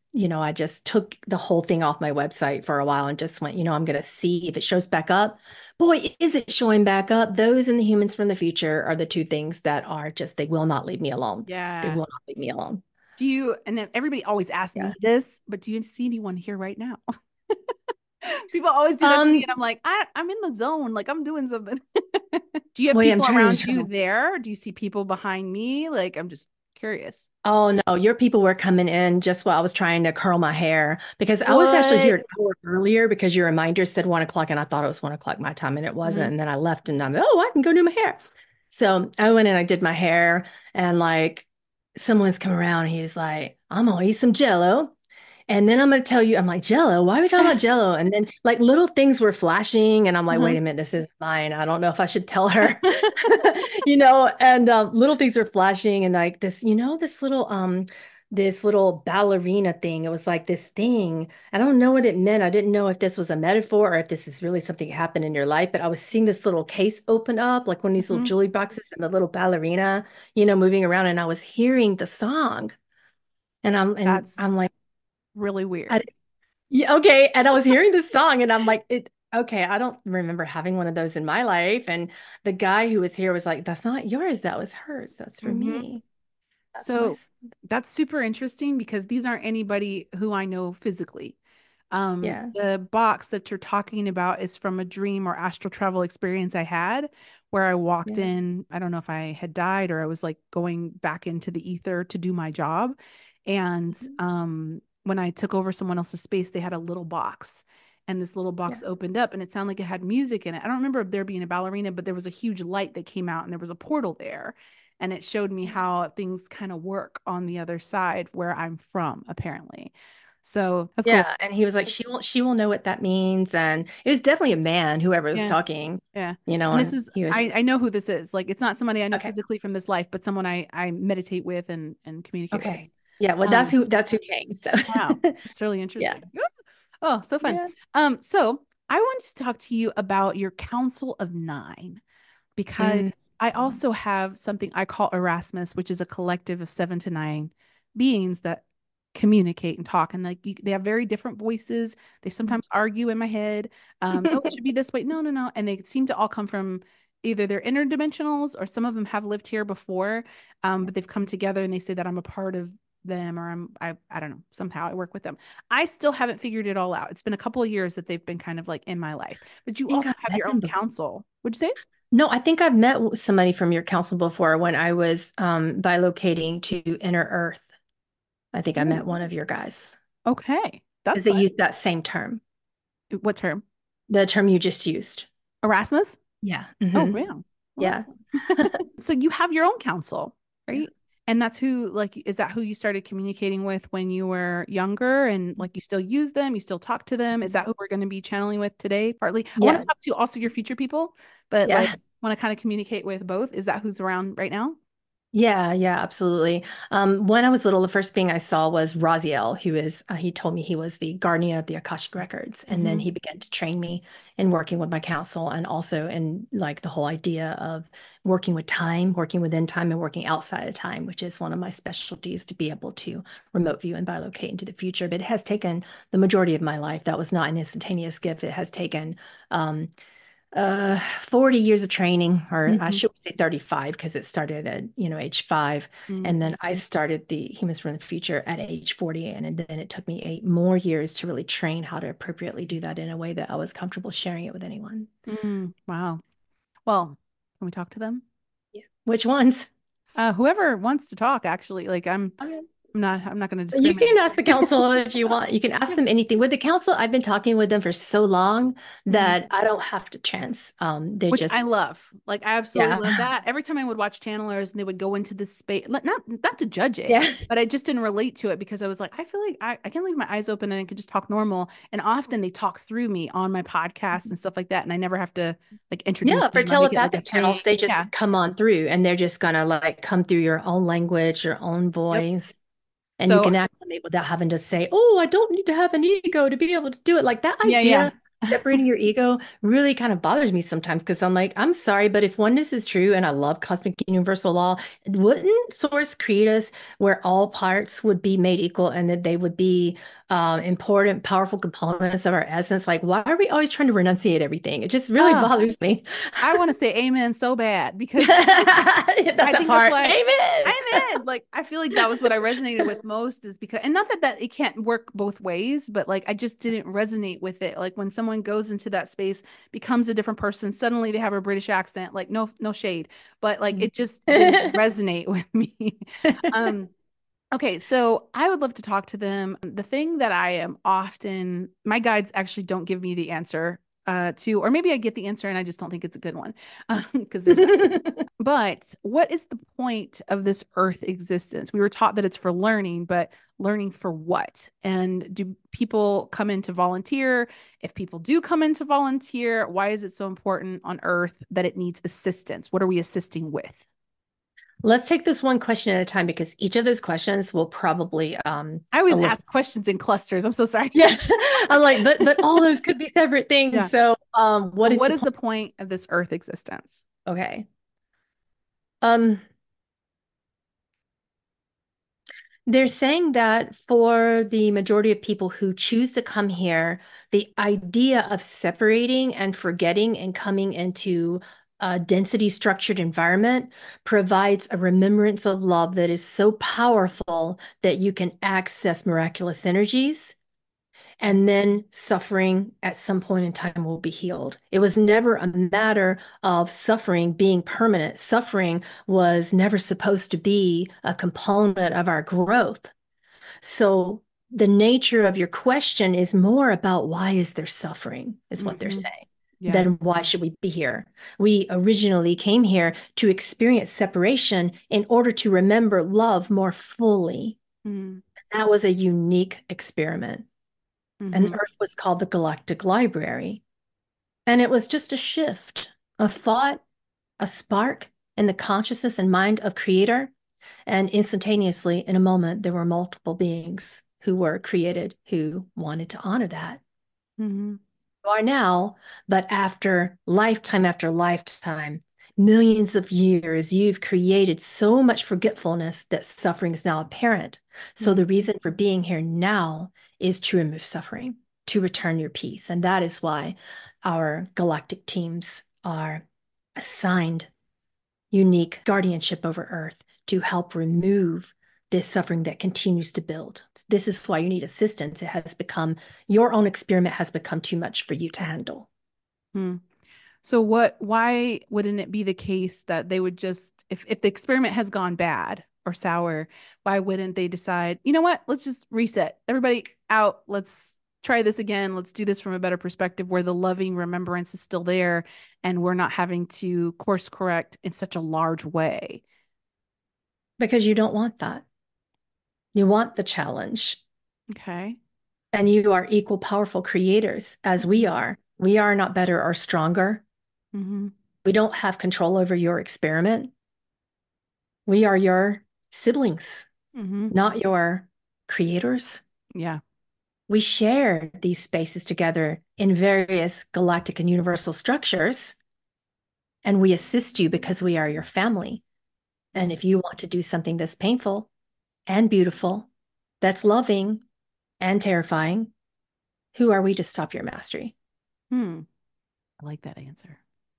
Speaker 2: I just took the whole thing off my website for a while and just went, I'm going to see if it shows back up. Boy, is it showing back up. Those and the humans from the future are the two things that are just, they will not leave me alone. They
Speaker 1: Yeah.
Speaker 2: will not leave me alone.
Speaker 1: Do you, and then everybody always asks
Speaker 2: Yeah.
Speaker 1: me this, but do you see anyone here right now? People always do that to me,
Speaker 2: Um,
Speaker 1: and I'm like, I'm in the zone, like I'm doing something. Do you have
Speaker 2: Wait, I'm
Speaker 1: people
Speaker 2: trying
Speaker 1: around
Speaker 2: to.
Speaker 1: you there? Do you see people behind me? Like, I'm just curious.
Speaker 2: Oh no, your people were coming in just while I was trying to curl my hair, because I was actually here
Speaker 1: What?
Speaker 2: an hour earlier because your reminder said 1 o'clock and I thought it was 1 o'clock my time and it wasn't.
Speaker 1: Mhm.
Speaker 2: And then I left and I can go do my hair. So I went and I did my hair, and like someone's come around and he was like, "I'm gonna eat some Jello." And then I'm going to tell you, I'm like, Jello, why are we talking about Jello? And then like little things were flashing, and I'm like, wait
Speaker 1: Uh-huh.
Speaker 2: a minute, this is mine. I don't know if I should tell her, and little things were flashing, and like this little ballerina thing. It was like this thing. I don't know what it meant. I didn't know if this was a metaphor or if this is really something that happened in your life, but I was seeing this little case open up, like one of these little
Speaker 1: Mhm.
Speaker 2: jewelry boxes, and the little ballerina, moving around, and I was hearing the song. And I'm
Speaker 1: That's
Speaker 2: like,
Speaker 1: really
Speaker 2: I,
Speaker 1: weird.
Speaker 2: yeah, okay. And I was hearing this song, and I'm like, okay, I don't remember having one of those in my life. And the guy who was here was like, that's not yours. That was hers. That's for
Speaker 1: Mhm.
Speaker 2: me. That's my,
Speaker 1: So that's super interesting because these aren't anybody who I know physically.
Speaker 2: yeah,
Speaker 1: The box that you're talking about is from a dream or astral travel experience I had where I walked
Speaker 2: yeah,
Speaker 1: in. I don't know if I had died or I was like going back into the ether to do my job. And when I took over someone else's space, they had a little box. And this little
Speaker 2: yeah,
Speaker 1: box opened up and it sounded like it had music in it. I don't remember there being a ballerina, but there was a huge light that came out and there was a portal there. And it showed me
Speaker 2: yeah.
Speaker 1: how things kind of work on the other side where I'm from, apparently. So that's cool.
Speaker 2: Yeah. And he was like, she will know what that means. And it was definitely a man, whoever was
Speaker 1: Yeah.
Speaker 2: talking,
Speaker 1: Yeah. And this
Speaker 2: and
Speaker 1: is
Speaker 2: he was
Speaker 1: I
Speaker 2: just,
Speaker 1: know who this is. Like it's not somebody I know
Speaker 2: okay,
Speaker 1: physically from this life, but someone I meditate with and communicate with.
Speaker 2: okay. Yeah. Well,
Speaker 1: Um,
Speaker 2: that's who came. So,
Speaker 1: wow. That's really
Speaker 2: yeah,
Speaker 1: interesting. Oh, so fun.
Speaker 2: yeah.
Speaker 1: So I wanted to talk to you about your Council of Nine
Speaker 2: Mm.
Speaker 1: because I also have something I call Erasmus, which is a collective of 7 to 9 beings that communicate and talk. And like they have very different voices. They sometimes argue in my head. No, it should be this way. No, no, no. And they seem to all come from either they're interdimensionals or some of them have lived here before, but they've come together and they say that I'm a part of them or I don't know, somehow I work with them. I still haven't figured it all out. It's been a couple of years that they've been kind of like in my life, but you
Speaker 2: think
Speaker 1: also
Speaker 2: I've
Speaker 1: have
Speaker 2: met
Speaker 1: your
Speaker 2: them
Speaker 1: own
Speaker 2: before.
Speaker 1: council. Would you say?
Speaker 2: No, I think I've met somebody from your council before when I was bilocating to Inner Earth. I think I met
Speaker 1: Ooh,
Speaker 2: one of your guys
Speaker 1: okay. That's
Speaker 2: because they
Speaker 1: fun.
Speaker 2: used that same term,
Speaker 1: What term?
Speaker 2: the term you just used.
Speaker 1: Erasmus?
Speaker 2: Yeah.
Speaker 1: Oh, yeah. Well,
Speaker 2: Yeah.
Speaker 1: that's fun. So you have your own counsel,
Speaker 2: Yeah.
Speaker 1: right? And that's who, like, is that who you started communicating with when you were younger and like you still use them, you still talk to them? Is that who we're going to be channeling with today? Partly. I want
Speaker 2: Yeah.
Speaker 1: to talk to also your future people, but like
Speaker 2: Yeah.
Speaker 1: want to kind of communicate with both. Is that who's around right now?
Speaker 2: Yeah, yeah, absolutely. When I was little, the first being I saw was Raziel, who is, he told me he was the guardian of the Akashic Records. And then
Speaker 1: Hmm.
Speaker 2: he began to train me in working with my counsel and also in like the whole idea of working with time, working within time and working outside of time, which is one of my specialties to be able to remote view and bilocate into the future. But it has taken the majority of my life. That was not an instantaneous gift. It has taken, 40 years of training, or I
Speaker 1: Hmm.
Speaker 2: should say 35, because it started at, age 5.
Speaker 1: Hmm.
Speaker 2: And then I started the Humans from the Future at age 40. And then it took me 8 more years to really train how to appropriately do that in a way that I was comfortable sharing it with anyone.
Speaker 1: Mm, wow. Well, can we talk to them?
Speaker 2: Yeah. Which ones?
Speaker 1: Whoever wants to talk, actually. Like
Speaker 2: Okay.
Speaker 1: I'm not going to
Speaker 2: You
Speaker 1: discriminate.
Speaker 2: can ask the council if you want. You can ask them anything. With the council, I've been talking with them for so long
Speaker 1: Mhm.
Speaker 2: that I don't have to chance. They
Speaker 1: Which I
Speaker 2: just,
Speaker 1: love. Like I absolutely love
Speaker 2: yeah.
Speaker 1: that. Every time I would watch channelers and they would go into this space, not to judge it,
Speaker 2: Yeah.
Speaker 1: but I just didn't relate to it because I was like, I feel like I can leave my eyes open and I could just talk normal. And often they talk through me on my podcast and stuff like that. And I never have to like introduce
Speaker 2: Yeah, for
Speaker 1: them or make it like a
Speaker 2: telepathic channels,
Speaker 1: thing.
Speaker 2: they just
Speaker 1: Yeah.
Speaker 2: come on through and they're just gonna like come through your own language, your own
Speaker 1: Yep.
Speaker 2: voice, and you
Speaker 1: So
Speaker 2: can acclimate without having to say, "Oh, I don't need to have an ego to be able to do it." Like that
Speaker 1: yeah, yeah.
Speaker 2: idea, separating your ego really kind of bothers me sometimes because I'm like, I'm sorry, but if oneness is true and I love cosmic universal law, wouldn't Source create us where all parts would be made equal and that they would be important, powerful components of our essence? Like, why are we always trying to renunciate everything? It just really
Speaker 1: Oh,
Speaker 2: bothers me.
Speaker 1: I want to say amen so bad because I
Speaker 2: That's a
Speaker 1: think that's
Speaker 2: heart.
Speaker 1: why
Speaker 2: Amen.
Speaker 1: I'm in. Like, I feel like that was what I resonated with most is because, and not that it can't work both ways, but like I just didn't resonate with it. Like when someone goes into that space, becomes a different person, suddenly they have a British accent. Like no shade, but like it just didn't resonate with me. Um, Okay, so I would love to talk to them. The thing that I am often, my guides actually don't give me the answer to, or maybe I get the answer and I just don't think it's a good one because there's that. But what is the point of this earth existence? We were taught that it's for learning, but learning for what? And do people come in to volunteer? If people do come in to volunteer, why is it so important on earth that it needs assistance? What are we assisting with?
Speaker 2: Let's take this one question at a time because each of those questions will probably
Speaker 1: I always
Speaker 2: elicit.
Speaker 1: ask questions in clusters. I'm so sorry.
Speaker 2: Yeah. I'm like, but all those could be separate things.
Speaker 1: Yeah.
Speaker 2: So what
Speaker 1: But
Speaker 2: is
Speaker 1: what
Speaker 2: the
Speaker 1: is
Speaker 2: point?
Speaker 1: the point of this earth existence?
Speaker 2: Okay. Um, they're saying that for the majority of people who choose to come here, the idea of separating and forgetting and coming into a density structured environment provides a remembrance of love that is so powerful that you can access miraculous energies. And then suffering at some point in time will be healed. It was never a matter of suffering being permanent. Suffering was never supposed to be a component of our growth. So the nature of your question is more about why is there suffering, is what they're
Speaker 1: Hmm.
Speaker 2: saying.
Speaker 1: Yeah.
Speaker 2: Then why should we be here? We originally came here to experience separation in order to remember love more fully.
Speaker 1: Mm-hmm.
Speaker 2: That was a unique experiment. And
Speaker 1: Mm-hmm.
Speaker 2: Earth was called the Galactic Library. And it was just a shift, a thought, a spark in the consciousness and mind of Creator. And instantaneously, in a moment, there were multiple beings who were created who wanted to honor that.
Speaker 1: Mm-hmm.
Speaker 2: You are now, but after lifetime, millions of years, you've created so much forgetfulness that suffering is now apparent. So the reason for being here now is to remove suffering, to return your peace. And that is why our galactic teams are assigned unique guardianship over Earth to help remove this suffering that continues to build. This is why you need assistance. It has become, your own experiment has become too much for you to handle.
Speaker 1: Mm-hmm. Why wouldn't it be the case that they would just, if the experiment has gone bad, or sour, why wouldn't they decide, you know what, let's just reset. Everybody out. Let's try this again. Let's do this from a better perspective where the loving remembrance is still there and we're not having to course correct in such a large way.
Speaker 2: Because you don't want that. You want the challenge.
Speaker 1: Okay.
Speaker 2: And you are equal powerful creators as we
Speaker 1: Mhm.
Speaker 2: are. We are not better or stronger.
Speaker 1: Mhm.
Speaker 2: We don't have control over your experiment. We are your siblings,
Speaker 1: Mhm.
Speaker 2: not your creators.
Speaker 1: Yeah.
Speaker 2: We share these spaces together in various galactic and universal structures, and we assist you because we are your family. And
Speaker 1: Mm.
Speaker 2: if you want to do something that's painful and beautiful, that's loving and terrifying, who are we to stop your mastery?
Speaker 1: Hmm. I like that answer.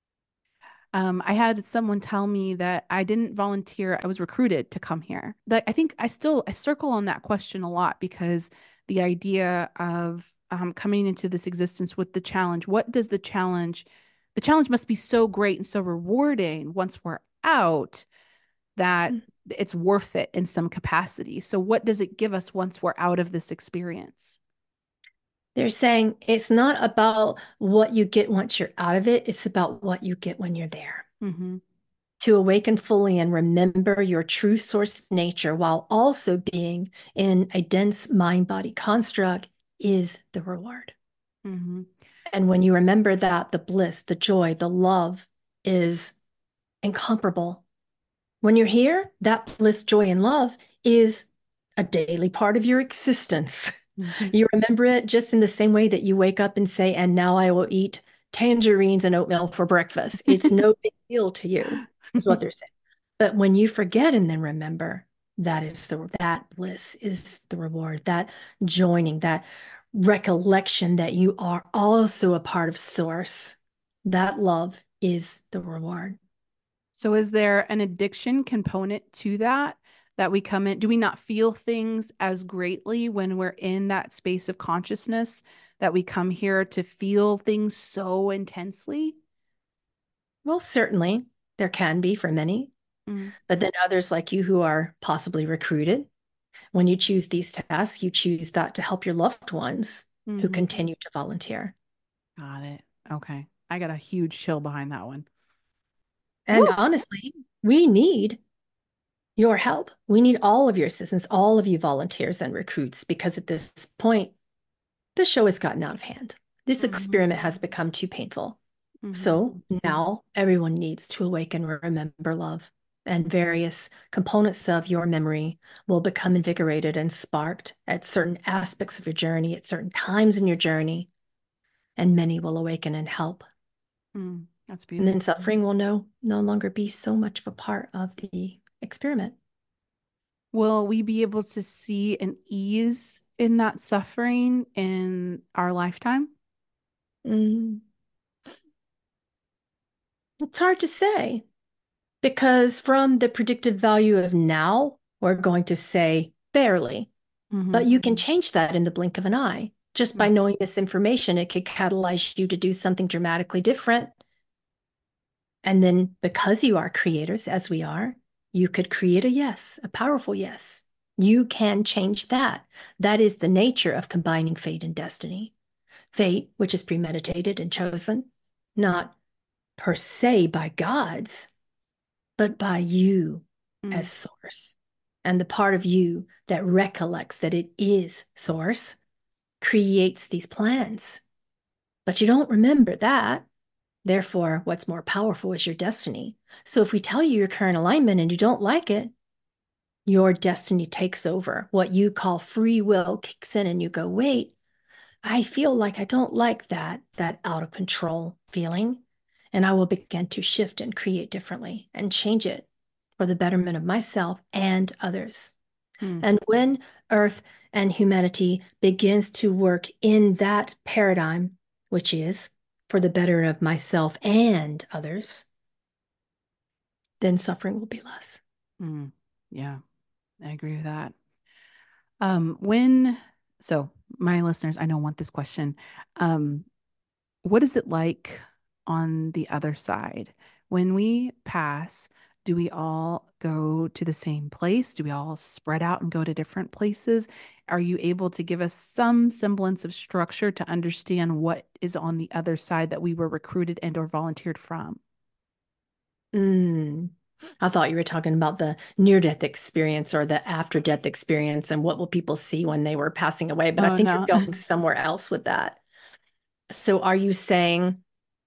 Speaker 1: I had someone tell me that I didn't volunteer. I was recruited to come here. That I think I circle on that question a lot because the idea of coming into this existence with the challenge. What does the challenge? The challenge must be so great and so rewarding once we're out that it's worth it in some capacity. So what does it give us once we're out of this experience?
Speaker 2: They're saying it's not about what you get once you're out of it, it's about what you get when you're there.
Speaker 1: Mm-hmm.
Speaker 2: To awaken fully and remember your true source nature while also being in a dense mind body construct is the reward.
Speaker 1: Mm-hmm.
Speaker 2: And when you remember that, the bliss, the joy, the love is incomparable. When you're here, that bliss, joy, and love is a daily part of your existence.
Speaker 1: Mm-hmm.
Speaker 2: You remember it just in the same way that you wake up and say, and now I will eat tangerines and oatmeal for breakfast. It's no big deal to you, is what they're saying. But when you forget and then remember, that bliss is the reward, that joining, that recollection that you are also a part of source. That love is the reward.
Speaker 1: So is there an addiction component to that that we come in? Do we not feel things as greatly when we're in that space of consciousness that we come here to feel things so intensely?
Speaker 2: Well, certainly there can be for many,
Speaker 1: Mm,
Speaker 2: but then others like you who are possibly recruited. When you choose these tasks, you choose that to help your loved ones who
Speaker 1: hmm.
Speaker 2: continue to volunteer.
Speaker 1: Got it. Okay. I got a huge chill behind that one.
Speaker 2: And
Speaker 1: Woo!
Speaker 2: honestly, we need your help. We need all of your assistance, all of you volunteers and recruits, because at this point, the show has gotten out of hand. This
Speaker 1: Hmm.
Speaker 2: experiment has become too painful.
Speaker 1: Hmm.
Speaker 2: So now everyone needs to awaken, remember love, and various components of your memory will become invigorated and sparked at certain aspects of your journey, at certain times in your journey, and many will awaken and help.
Speaker 1: Mm, that's
Speaker 2: And then
Speaker 1: beautiful.
Speaker 2: suffering will no longer be so much of a part of the experiment.
Speaker 1: Will we be able to see an ease in that suffering in our lifetime?
Speaker 2: Mm, it's hard to say because from the predictive value of now, we're going to say barely.
Speaker 1: Hmm.
Speaker 2: But you can change that in the blink of an eye. Just by knowing this information, it could catalyze you to do something dramatically different. And then, because you are creators, as we are, you could create a yes, a powerful yes. You can change that. That is the nature of combining fate and destiny. Fate, which is premeditated and chosen, not per se by gods, but by you
Speaker 1: Mm,
Speaker 2: as source. And the part of you that recollects that it is source creates these plans. But you don't remember that. Therefore, what's more powerful is your destiny. So if we tell you your current alignment and you don't like it, your destiny takes over. What you call free will kicks in and you go, wait, I feel like I don't like that out of control feeling. And I will begin to shift and create differently and change it for the betterment of myself and others.
Speaker 1: mm.
Speaker 2: And when Earth and humanity begins to work in that paradigm, which is for the better of myself and others, then suffering will be less.
Speaker 1: Mm. Yeah, I agree with that. When, so my listeners, I know want this question. Um, what is it like on the other side when we pass? Do we all go to the same place? Do we all spread out and go to different places? Are you able to give us some semblance of structure to understand what is on the other side that we were recruited and or volunteered from?
Speaker 2: Mm. I thought you were talking about the near-death experience or the after-death experience and what will people see when they were passing away, but I
Speaker 1: Oh
Speaker 2: think you're
Speaker 1: no.
Speaker 2: going somewhere else with that. So are you saying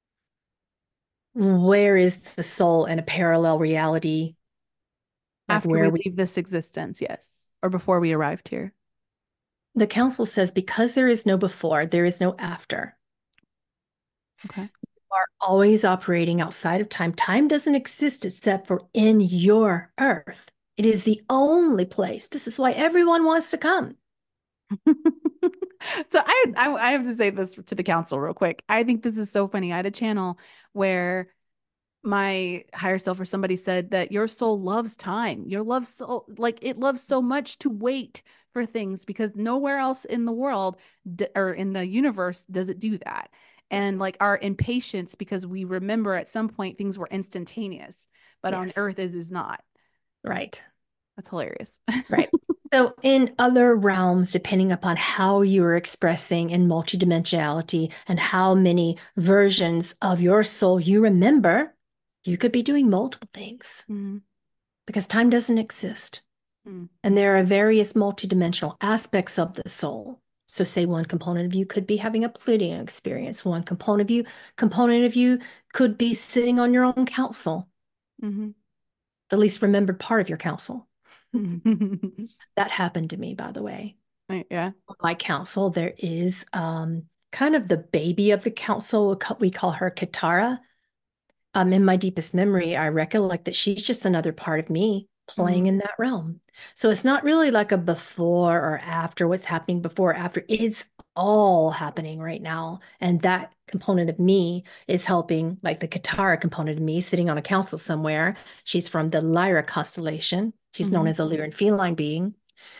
Speaker 2: where is the soul in a parallel reality? Like
Speaker 1: After we
Speaker 2: where we,
Speaker 1: leave this existence, yes. Or before we arrived here.
Speaker 2: the council says because there is no before, there is no after.
Speaker 1: Okay.
Speaker 2: You are always operating outside of time. Time doesn't exist except for in your earth. It is the only place. This is why everyone wants to come.
Speaker 1: So I have to say this to the council real quick. I think this is so funny. I had a channel where my higher self or somebody said that your soul loves time. Your love soul, like it loves so much to wait for things because nowhere else in the world or in the universe does it do that. And
Speaker 2: Yes.
Speaker 1: like our impatience because we remember at some point things were instantaneous, but on
Speaker 2: Yes.
Speaker 1: Earth it is not.
Speaker 2: Right.
Speaker 1: That's hilarious.
Speaker 2: Right. So, in other realms, depending upon how you are expressing in multidimensionality and how many versions of your soul you remember, you could be doing multiple things
Speaker 1: Mm,
Speaker 2: because time doesn't exist.
Speaker 1: mm,
Speaker 2: And there are various multidimensional aspects of the soul. So, say one component of you could be having a Pleiadian experience. One component of you could be sitting on your own council,
Speaker 1: mhm,
Speaker 2: the least remembered part of your council.
Speaker 1: mhm.
Speaker 2: That happened to me, by the way.
Speaker 1: Yeah.
Speaker 2: My council, there is kind of the baby of the council. We call her Katara. In my deepest memory, I recollect that she's just another part of me playing
Speaker 1: Mm,
Speaker 2: in that realm. So it's not really like a before or after, what's happening before or after. It's all happening right now. And that component of me is helping, like the Katara component of me sitting on a council somewhere. She's from the Lyra constellation. She's known
Speaker 1: mhm,
Speaker 2: as a Lyran feline being.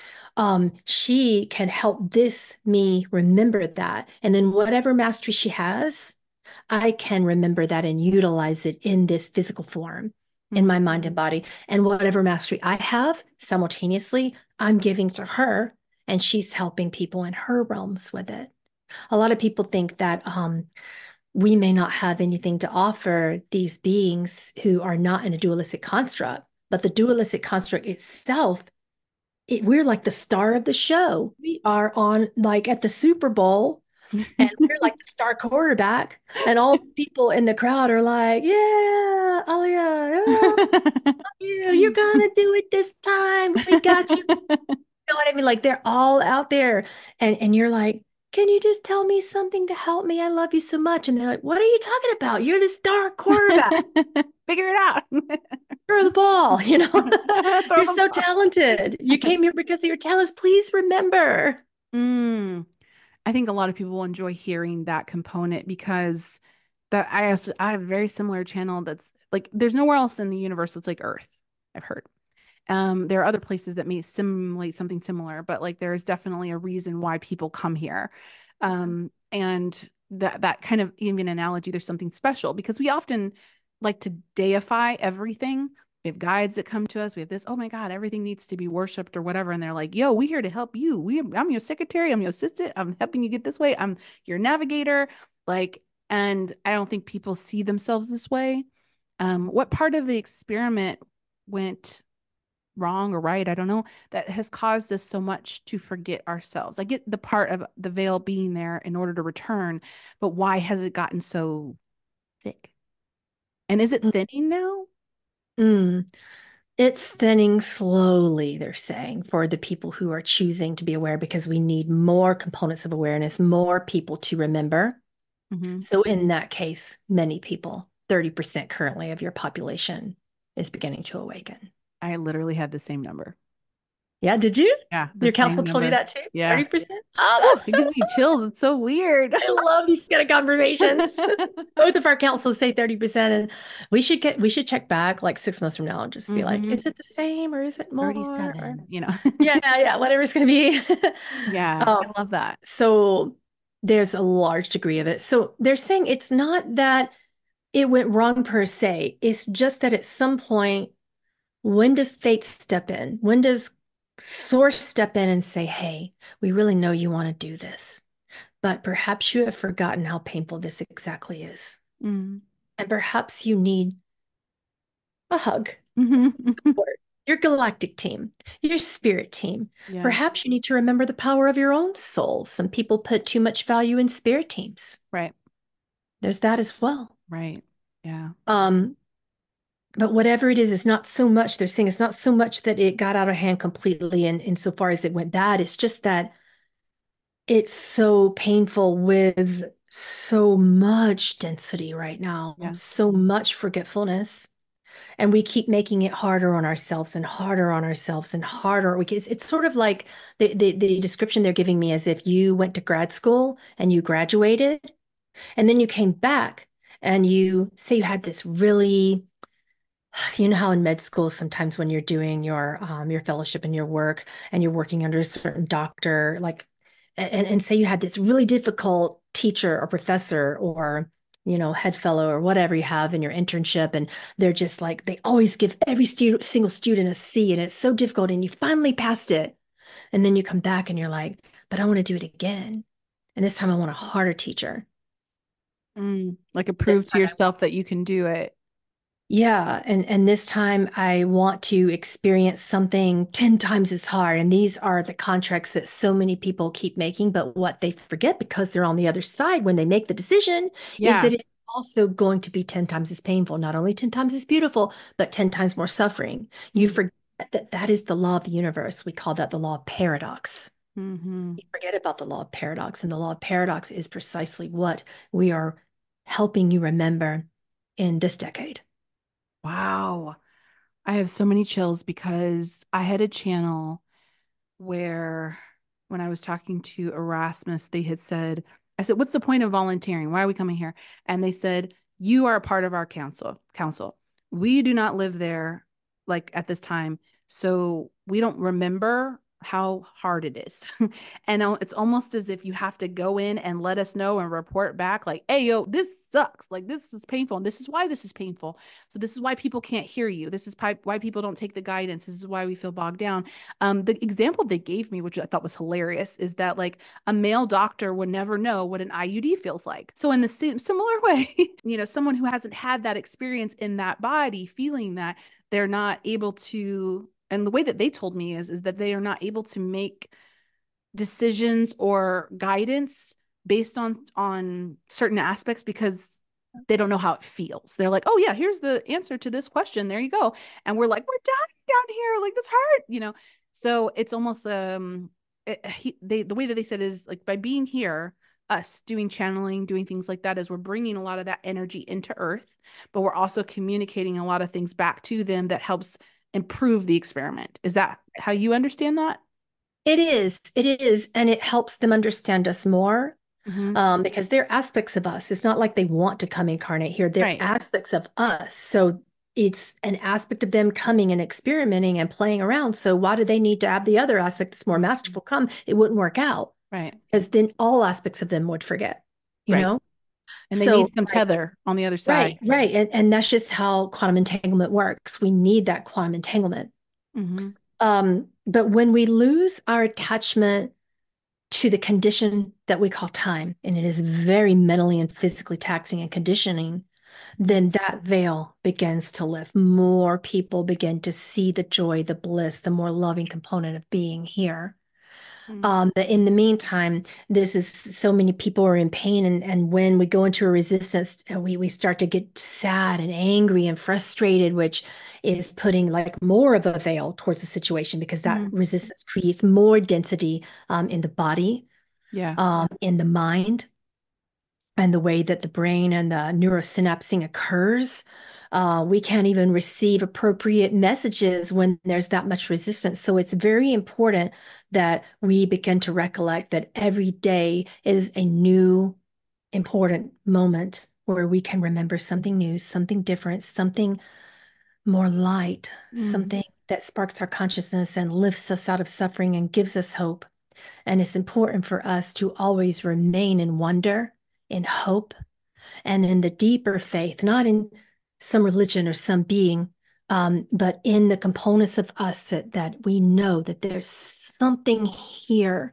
Speaker 2: She can help this me remember that. And then whatever mastery she has, I can remember that and utilize it in this physical form, in
Speaker 1: mhm,
Speaker 2: my mind and body. And whatever mastery I have, simultaneously, I'm giving to her, and she's helping people in her realms with it. A lot of people think that we may not have anything to offer these beings who are not in a dualistic construct, but the dualistic construct itself we're like the star of the show. We are on like at the Super Bowl and we're like the star quarterback. And all the people in the crowd are like, yeah, oh yeah, yeah, you're gonna do it this time. We got you. You know what I mean? Like they're all out there. And you're like, can you just tell me something to help me? I love you so much. And they're like, what are you talking about? You're the star quarterback.
Speaker 1: Figure it out.
Speaker 2: Throw the ball,
Speaker 1: Throw
Speaker 2: You're
Speaker 1: the
Speaker 2: so
Speaker 1: ball.
Speaker 2: talented. You came here because of your talents. Please remember.
Speaker 1: Mm. I think a lot of people will enjoy hearing that component because I have a very similar channel that's like there's nowhere else in the universe that's like Earth, I've heard. There are other places that may simulate something similar, but like there is definitely a reason why people come here. And that kind of even analogy, there's something special because we often like to deify everything. We have guides that come to us. We have this, oh my God, everything needs to be worshipped or whatever. And they're like, yo, we're here to help you. I'm your secretary. I'm your assistant. I'm helping you get this way. I'm your navigator. Like, and I don't think people see themselves this way. What part of the experiment went wrong or right, I don't know, that has caused us so much to forget ourselves? I get the part of the veil being there in order to return, but why has it gotten so thick? And is it thinning now?
Speaker 2: Mm. It's thinning slowly, they're saying, for the people who are choosing to be aware because we need more components of awareness, more people to remember.
Speaker 1: Hmm.
Speaker 2: So, in that case, many people, 30% currently of your population, is beginning to awaken.
Speaker 1: I literally had the same number.
Speaker 2: Yeah, did you?
Speaker 1: Yeah, the
Speaker 2: Your council
Speaker 1: same
Speaker 2: told you
Speaker 1: number.
Speaker 2: that too?
Speaker 1: Yeah.
Speaker 2: 30%? Oh,
Speaker 1: Whew,
Speaker 2: that's
Speaker 1: it
Speaker 2: so
Speaker 1: gives me chills. It's so weird.
Speaker 2: I love these kind of conversations. Both of our councils say 30%, and we should check back like 6 months from now and just be like,
Speaker 1: Hmm.
Speaker 2: is it the same or is it more? Or
Speaker 1: 37, you know.
Speaker 2: yeah, yeah, whatever it's gonna be.
Speaker 1: Yeah,
Speaker 2: Um,
Speaker 1: I love that.
Speaker 2: so there's a large degree of it. So they're saying it's not that it went wrong per se. It's just that at some point When does fate step in? When does source step in and say, hey, we really know you want to do this, but perhaps you have forgotten how painful this exactly is.
Speaker 1: Mm.
Speaker 2: And perhaps you need a hug,
Speaker 1: Mhm.
Speaker 2: or your galactic team, your spirit team.
Speaker 1: Yeah,
Speaker 2: Perhaps you need to remember the power of your own soul. Some people put too much value in spirit teams.
Speaker 1: right,
Speaker 2: There's that as well.
Speaker 1: right. Yeah.
Speaker 2: Um, but whatever it is, it's not so much, they're saying it's not so much that it got out of hand completely and insofar as it went bad. It's just that it's so painful with so much density right now,
Speaker 1: Yeah.
Speaker 2: so much forgetfulness. And we keep making it harder on ourselves and harder on ourselves and harder. It's sort of like the description they're giving me as if you went to grad school and you graduated, and then you came back and you say you had this really, you know how in med school sometimes when you're doing your fellowship and your work and you're working under a certain doctor, like and say you had this really difficult teacher or professor or head fellow or whatever you have in your internship, and they're just like they always give every single student a C, and it's so difficult, and you finally passed it, and then you come back and you're like, but I want to do it again, and this time I want a harder teacher.
Speaker 1: Like a
Speaker 2: This
Speaker 1: prove to
Speaker 2: time
Speaker 1: yourself that you can do it.
Speaker 2: Yeah, and this time I want to experience something 10 times as hard. And these are the contracts that so many people keep making, but what they forget because they're on the other side when they make the decision is
Speaker 1: Yeah.
Speaker 2: that it's also going to be 10 times as painful, not only 10 times as beautiful, but 10 times more suffering. You
Speaker 1: Mm-hmm.
Speaker 2: forget that that is the law of the universe. We call that the law of paradox.
Speaker 1: Mm-hmm.
Speaker 2: You forget about the law of paradox, and the law of paradox is precisely what we are helping you remember in this decade.
Speaker 1: Wow. I have so many chills because I had a channel where when I was talking to Erasmus, they had said, I said, what's the point of volunteering? Why are we coming here? And they said, you are a part of our council. We do not live there like at this time. So we don't remember how hard it is. And it's almost as if you have to go in and let us know and report back like, hey, yo, this sucks. Like this is painful. And this is why this is painful. So this is why people can't hear you. This is why people don't take the guidance. This is why we feel bogged down. The example they gave me, which I thought was hilarious, is that like a male doctor would never know what an IUD feels like. So in the similar way, someone who hasn't had that experience in that body, feeling that they're not able to, and the way that they told me is that they are not able to make decisions or guidance based on certain aspects because they don't know how it feels. They're like, "Oh yeah, here's the answer to this question. There you go." And we're like, "We're dying down here. Like this hurt." So it's almost the way that they said is like by being here, us doing channeling, doing things like that is we're bringing a lot of that energy into earth, but we're also communicating a lot of things back to them that helps improve the experiment. Is that how you understand that?
Speaker 2: It is, and it helps them understand us more,
Speaker 1: Hmm.
Speaker 2: because they're aspects of us. It's not like they want to come incarnate here. They're
Speaker 1: Right.
Speaker 2: aspects of us. So it's an aspect of them coming and experimenting and playing around. So why do they need to have the other aspect that's more
Speaker 1: Mhm.
Speaker 2: masterful come? It wouldn't work out
Speaker 1: Right.
Speaker 2: because then all aspects of them would forget, you
Speaker 1: Right.
Speaker 2: know?
Speaker 1: And they
Speaker 2: So
Speaker 1: need some
Speaker 2: like,
Speaker 1: tether on the other
Speaker 2: right,
Speaker 1: side.
Speaker 2: right. And that's just how quantum entanglement works. We need that quantum entanglement.
Speaker 1: Hmm.
Speaker 2: But when we lose our attachment to the condition that we call time, and it is very mentally and physically taxing and conditioning, then that veil begins to lift. More people begin to see the joy, the bliss, the more loving component of being here. But in the meantime, this is so many people are in pain, and when we go into a resistance, we start to get sad and angry and frustrated, which is putting like more of a veil towards the situation because that
Speaker 1: Hmm.
Speaker 2: resistance creates more density in the body,
Speaker 1: Yeah.
Speaker 2: in the mind, and the way that the brain and the neurosynapsing occurs. We can't even receive appropriate messages when there's that much resistance. So it's very important that we begin to recollect that every day is a new important moment where we can remember something new, something different, something more light,
Speaker 1: Mm.
Speaker 2: something that sparks our consciousness and lifts us out of suffering and gives us hope. And it's important for us to always remain in wonder, in hope, and in the deeper faith, not in some religion or some being, But in the components of us that we know that there's something here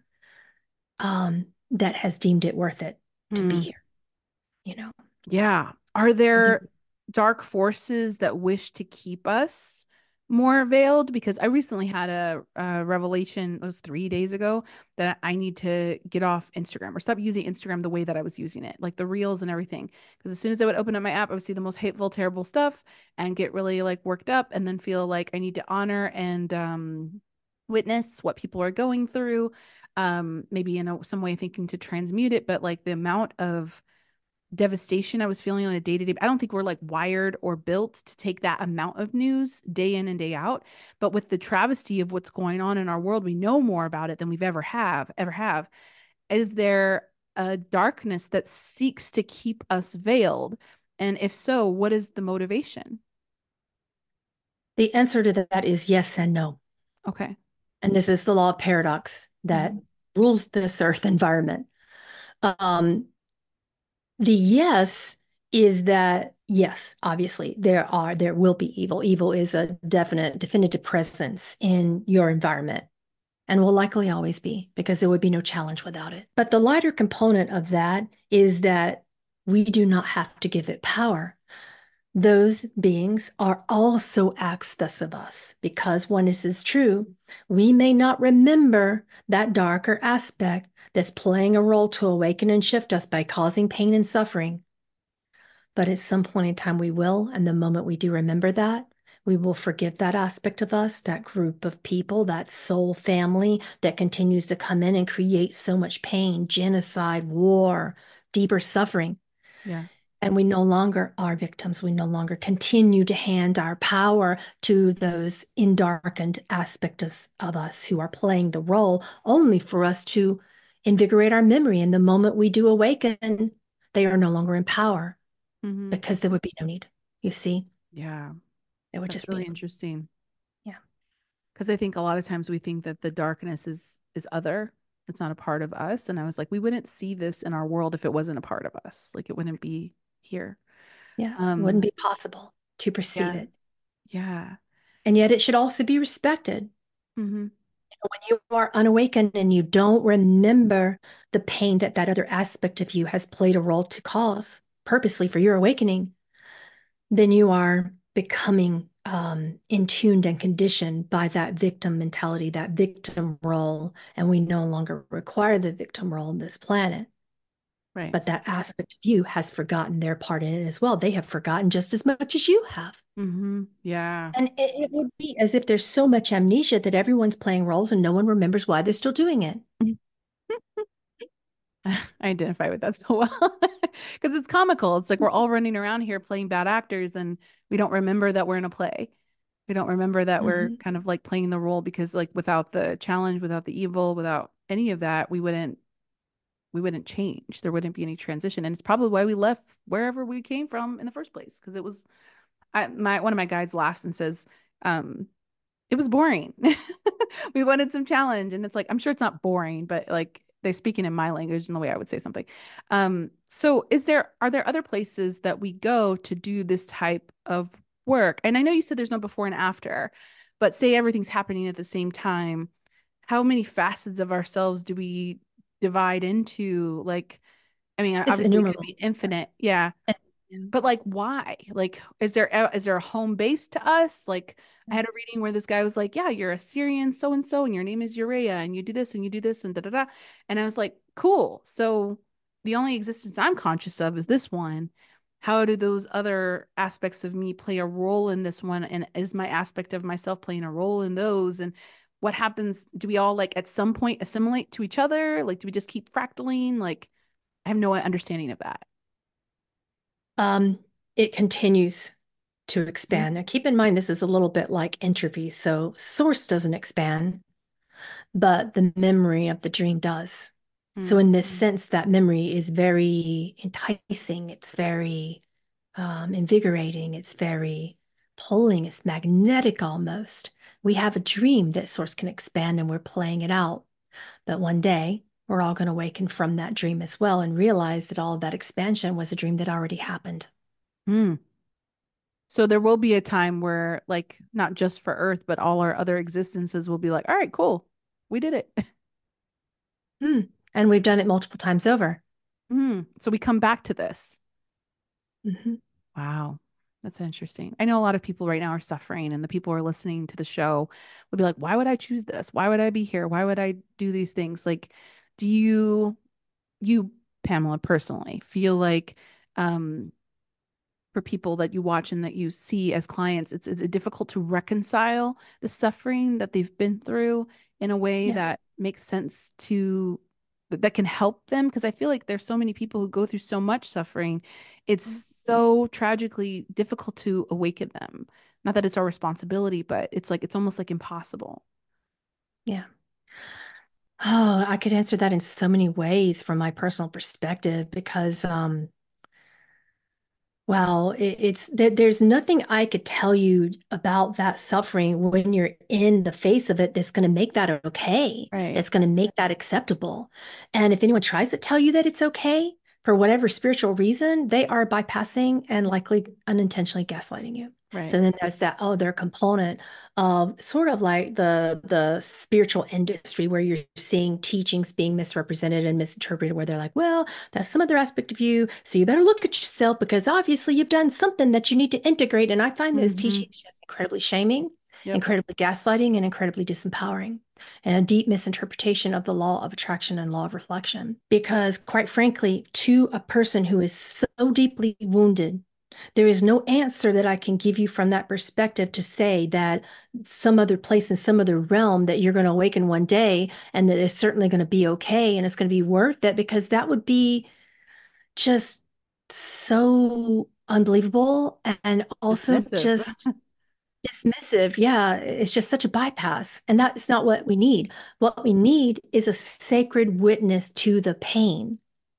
Speaker 2: that has deemed it worth it to be
Speaker 1: Hmm.
Speaker 2: here, you know.
Speaker 1: Yeah. Are there dark forces that wish to keep us more veiled? Because I recently had a revelation, it was 3 days ago, that I need to get off Instagram or stop using Instagram the way that I was using it, like the reels and everything. Because as soon as I would open up my app, I would see the most hateful, terrible stuff and get really like worked up and then feel like I need to honor and witness what people are going through. Maybe in some way thinking to transmute it, but like the amount of devastation I was feeling on a day to day. I don't think we're like wired or built to take that amount of news day in and day out. But with the travesty of what's going on in our world, we know more about it than we've ever have. Is there a darkness that seeks to keep us veiled? And if so, what is the motivation?
Speaker 2: The answer to that is yes and no.
Speaker 1: Okay.
Speaker 2: And this is the law of paradox that
Speaker 1: Mhm.
Speaker 2: rules this earth environment. Um, the yes is that, yes, obviously, there will be evil. Evil is a definite, definitive presence in your environment and will likely always be because there would be no challenge without it. But the lighter component of that is that we do not have to give it power. Those beings are also aspects of us because when this is true, we may not remember that darker aspect that's playing a role to awaken and shift us by causing pain and suffering. But at some point in time, we will. And the moment we do remember that, we will forgive that aspect of us, that group of people, that soul family that continues to come in and create so much pain, genocide, war, deeper suffering.
Speaker 1: Yeah.
Speaker 2: And we no longer are victims. We no longer continue to hand our power to those endarkened aspects of us who are playing the role only for us to invigorate our memory. And the moment we do awaken, they are no longer in power
Speaker 1: Hmm.
Speaker 2: because there would be no need. You see,
Speaker 1: Yeah.
Speaker 2: it would
Speaker 1: That's
Speaker 2: just be,
Speaker 1: really interesting.
Speaker 2: yeah,
Speaker 1: Because I think a lot of times we think that the darkness is other. It's not a part of us. And I was like, we wouldn't see this in our world if it wasn't a part of us. Like it wouldn't be here.
Speaker 2: yeah, it wouldn't
Speaker 1: Um,
Speaker 2: be possible to perceive
Speaker 1: yeah,
Speaker 2: it.
Speaker 1: yeah.
Speaker 2: And yet it should also be respected.
Speaker 1: Hmm.
Speaker 2: When you are unawakened and you don't remember the pain that that other aspect of you has played a role to cause purposely for your awakening, then you are becoming in tuned and conditioned by that victim mentality, that victim role. And we no longer require the victim role on this planet.
Speaker 1: Right.
Speaker 2: But that aspect of you has forgotten their part in it as well. They have forgotten just as much as you have.
Speaker 1: Hmm. Yeah.
Speaker 2: And it would be as if there's so much amnesia that everyone's playing roles and no one remembers why they're still doing it.
Speaker 1: I identify with that so well because it's comical. It's like we're all running around here playing bad actors and we don't remember that we're in a play. We don't remember that we're
Speaker 2: Mhm.
Speaker 1: kind of like playing the role because like without the challenge, without the evil, without any of that, we wouldn't change. There wouldn't be any transition. And it's probably why we left wherever we came from in the first place. Because it was one of my guides laughs and says, um, it was boring. We wanted some challenge. And it's like, I'm sure it's not boring, but like they're speaking in my language in the way I would say something. So are there other places that we go to do this type of work? And I know you said there's no before and after, but say everything's happening at the same time. How many facets of ourselves do we divide into? Like, I mean,
Speaker 2: It's
Speaker 1: obviously it could
Speaker 2: innumerable.
Speaker 1: be infinite. Yeah.
Speaker 2: Yeah.
Speaker 1: But like, why? Like, is there a home base to us? Like, I had a reading where this guy was like, "Yeah, you're a Syrian so and so, and your name is Uriah, and you do this and you do this and da da da." And I was like, "Cool. So the only existence I'm conscious of is this one. How do those other aspects of me play a role in this one? And is my aspect of myself playing a role in those? And what happens? Do we all like at some point assimilate to each other? Like, do we just keep fractaling? Like, I have no understanding of that."
Speaker 2: Um, it continues to
Speaker 1: Mhm.
Speaker 2: expand. Now, keep in mind, this is a little bit like entropy. So, source doesn't expand, but the memory of the dream does. So, in this sense, that memory is very enticing. It's very invigorating. It's very pulling. It's magnetic almost. We have a dream that source can expand and we're playing it out. But one day, we're all going to awaken from that dream as well and realize that all of that expansion was a dream that already happened.
Speaker 1: Mm. So there will be a time where, like, not just for Earth, but all our other existences will be like, all right, cool. We did it.
Speaker 2: Mm. And we've done it multiple times over.
Speaker 1: So we come back to this.
Speaker 2: Mhm.
Speaker 1: Wow. That's interesting. I know a lot of people right now are suffering, and the people who are listening to the show would be like, why would I choose this? Why would I be here? Why would I do these things? Like, do you, Pamela, personally feel like, um, for people that you watch and that you see as clients, it's difficult to reconcile the suffering that they've been through in a way
Speaker 2: Yeah.
Speaker 1: that makes sense to that can help them? Because I feel like there's so many people who go through so much suffering. It's so tragically difficult to awaken them. Not that it's our responsibility, but it's like it's almost like impossible.
Speaker 2: Yeah. Oh, I could answer that in so many ways from my personal perspective because well, there's nothing I could tell you about that suffering when you're in the face of it that's going to make that okay,
Speaker 1: Right.
Speaker 2: that's going to make that acceptable. And if anyone tries to tell you that it's okay for whatever spiritual reason, they are bypassing and likely unintentionally gaslighting you.
Speaker 1: Right.
Speaker 2: So then there's that, oh, they're a component of sort of like the spiritual industry where you're seeing teachings being misrepresented and misinterpreted, where they're like, well, that's some other aspect of you. So you better look at yourself because obviously you've done something that you need to integrate. And I find those
Speaker 1: Hmm.
Speaker 2: teachings just incredibly shaming,
Speaker 1: Yep.
Speaker 2: incredibly gaslighting, and incredibly disempowering, and a deep misinterpretation of the law of attraction and law of reflection. Because, quite frankly, to a person who is so deeply wounded, there is no answer that I can give you from that perspective to say that some other place in some other realm that you're going to awaken one day and that it's certainly going to be okay and it's going to be worth it, because that would be just so unbelievable and also
Speaker 1: Dismissive.
Speaker 2: just dismissive. Yeah, it's just such a bypass. And that's not what we need. What we need is a sacred witness to the pain.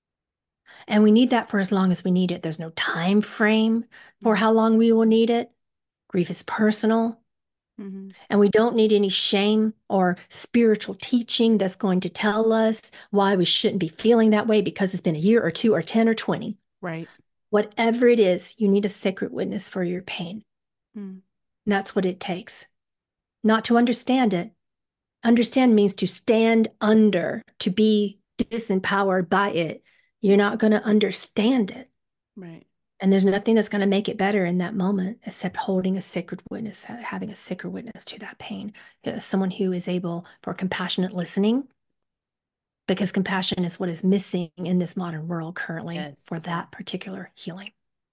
Speaker 2: And we need that for as long as we need it. There's no time frame for how long we will need it. Grief is personal.
Speaker 1: Mm-hmm.
Speaker 2: And we don't need any shame or spiritual teaching that's going to tell us why we shouldn't be feeling that way because it's been a year or two or 10 or 20.
Speaker 1: Right.
Speaker 2: Whatever it is, you need a sacred witness for your pain.
Speaker 1: Mm.
Speaker 2: And that's what it takes. Not to understand it. Understand means to stand under, to be disempowered by it. You're not going to understand it.
Speaker 1: Right.
Speaker 2: And there's nothing that's going to make it better in that moment except holding a sacred witness, having a sacred witness to that pain. Someone who is able for compassionate listening, because compassion is what is missing in this modern world currently for
Speaker 1: Yes.
Speaker 2: that particular healing.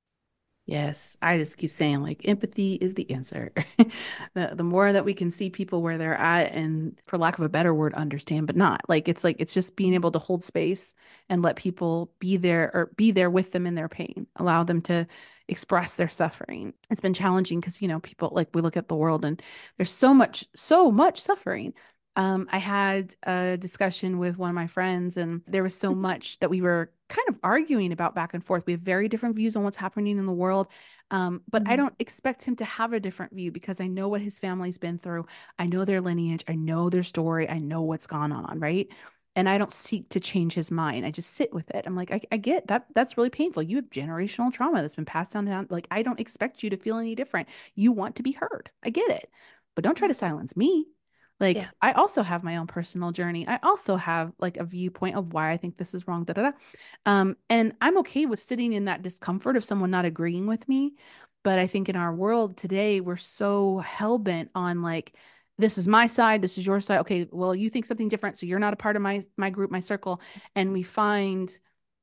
Speaker 1: Yes, I just keep saying like empathy is the answer. The more that we can see people where they're at and for lack of a better word, understand, but not like it's just being able to hold space and let people be there or be there with them in their pain, allow them to express their suffering. It's been challenging because, people like we look at the world and there's so much suffering. I had a discussion with one of my friends, and there was so much that we were kind of arguing about back and forth. We have very different views on what's happening in the world. But I
Speaker 2: Mhm.
Speaker 1: don't expect him to have a different view because I know what his family's been through. I know their lineage. I know their story. I know what's gone on, right? And I don't seek to change his mind. I just sit with it. I'm like, I get that. That's really painful. You have generational trauma that's been passed down. Like, I don't expect you to feel any different. You want to be heard. I get it. But don't try to silence me. Like,
Speaker 2: Yeah.
Speaker 1: I also have my own personal journey. I also have like a viewpoint of why I think this is wrong, da da da. And I'm okay with sitting in that discomfort of someone not agreeing with me. But I think in our world today, we're so hell bent on like, this is my side, this is your side. Okay, well, you think something different, so you're not a part of my group, my circle. And we find,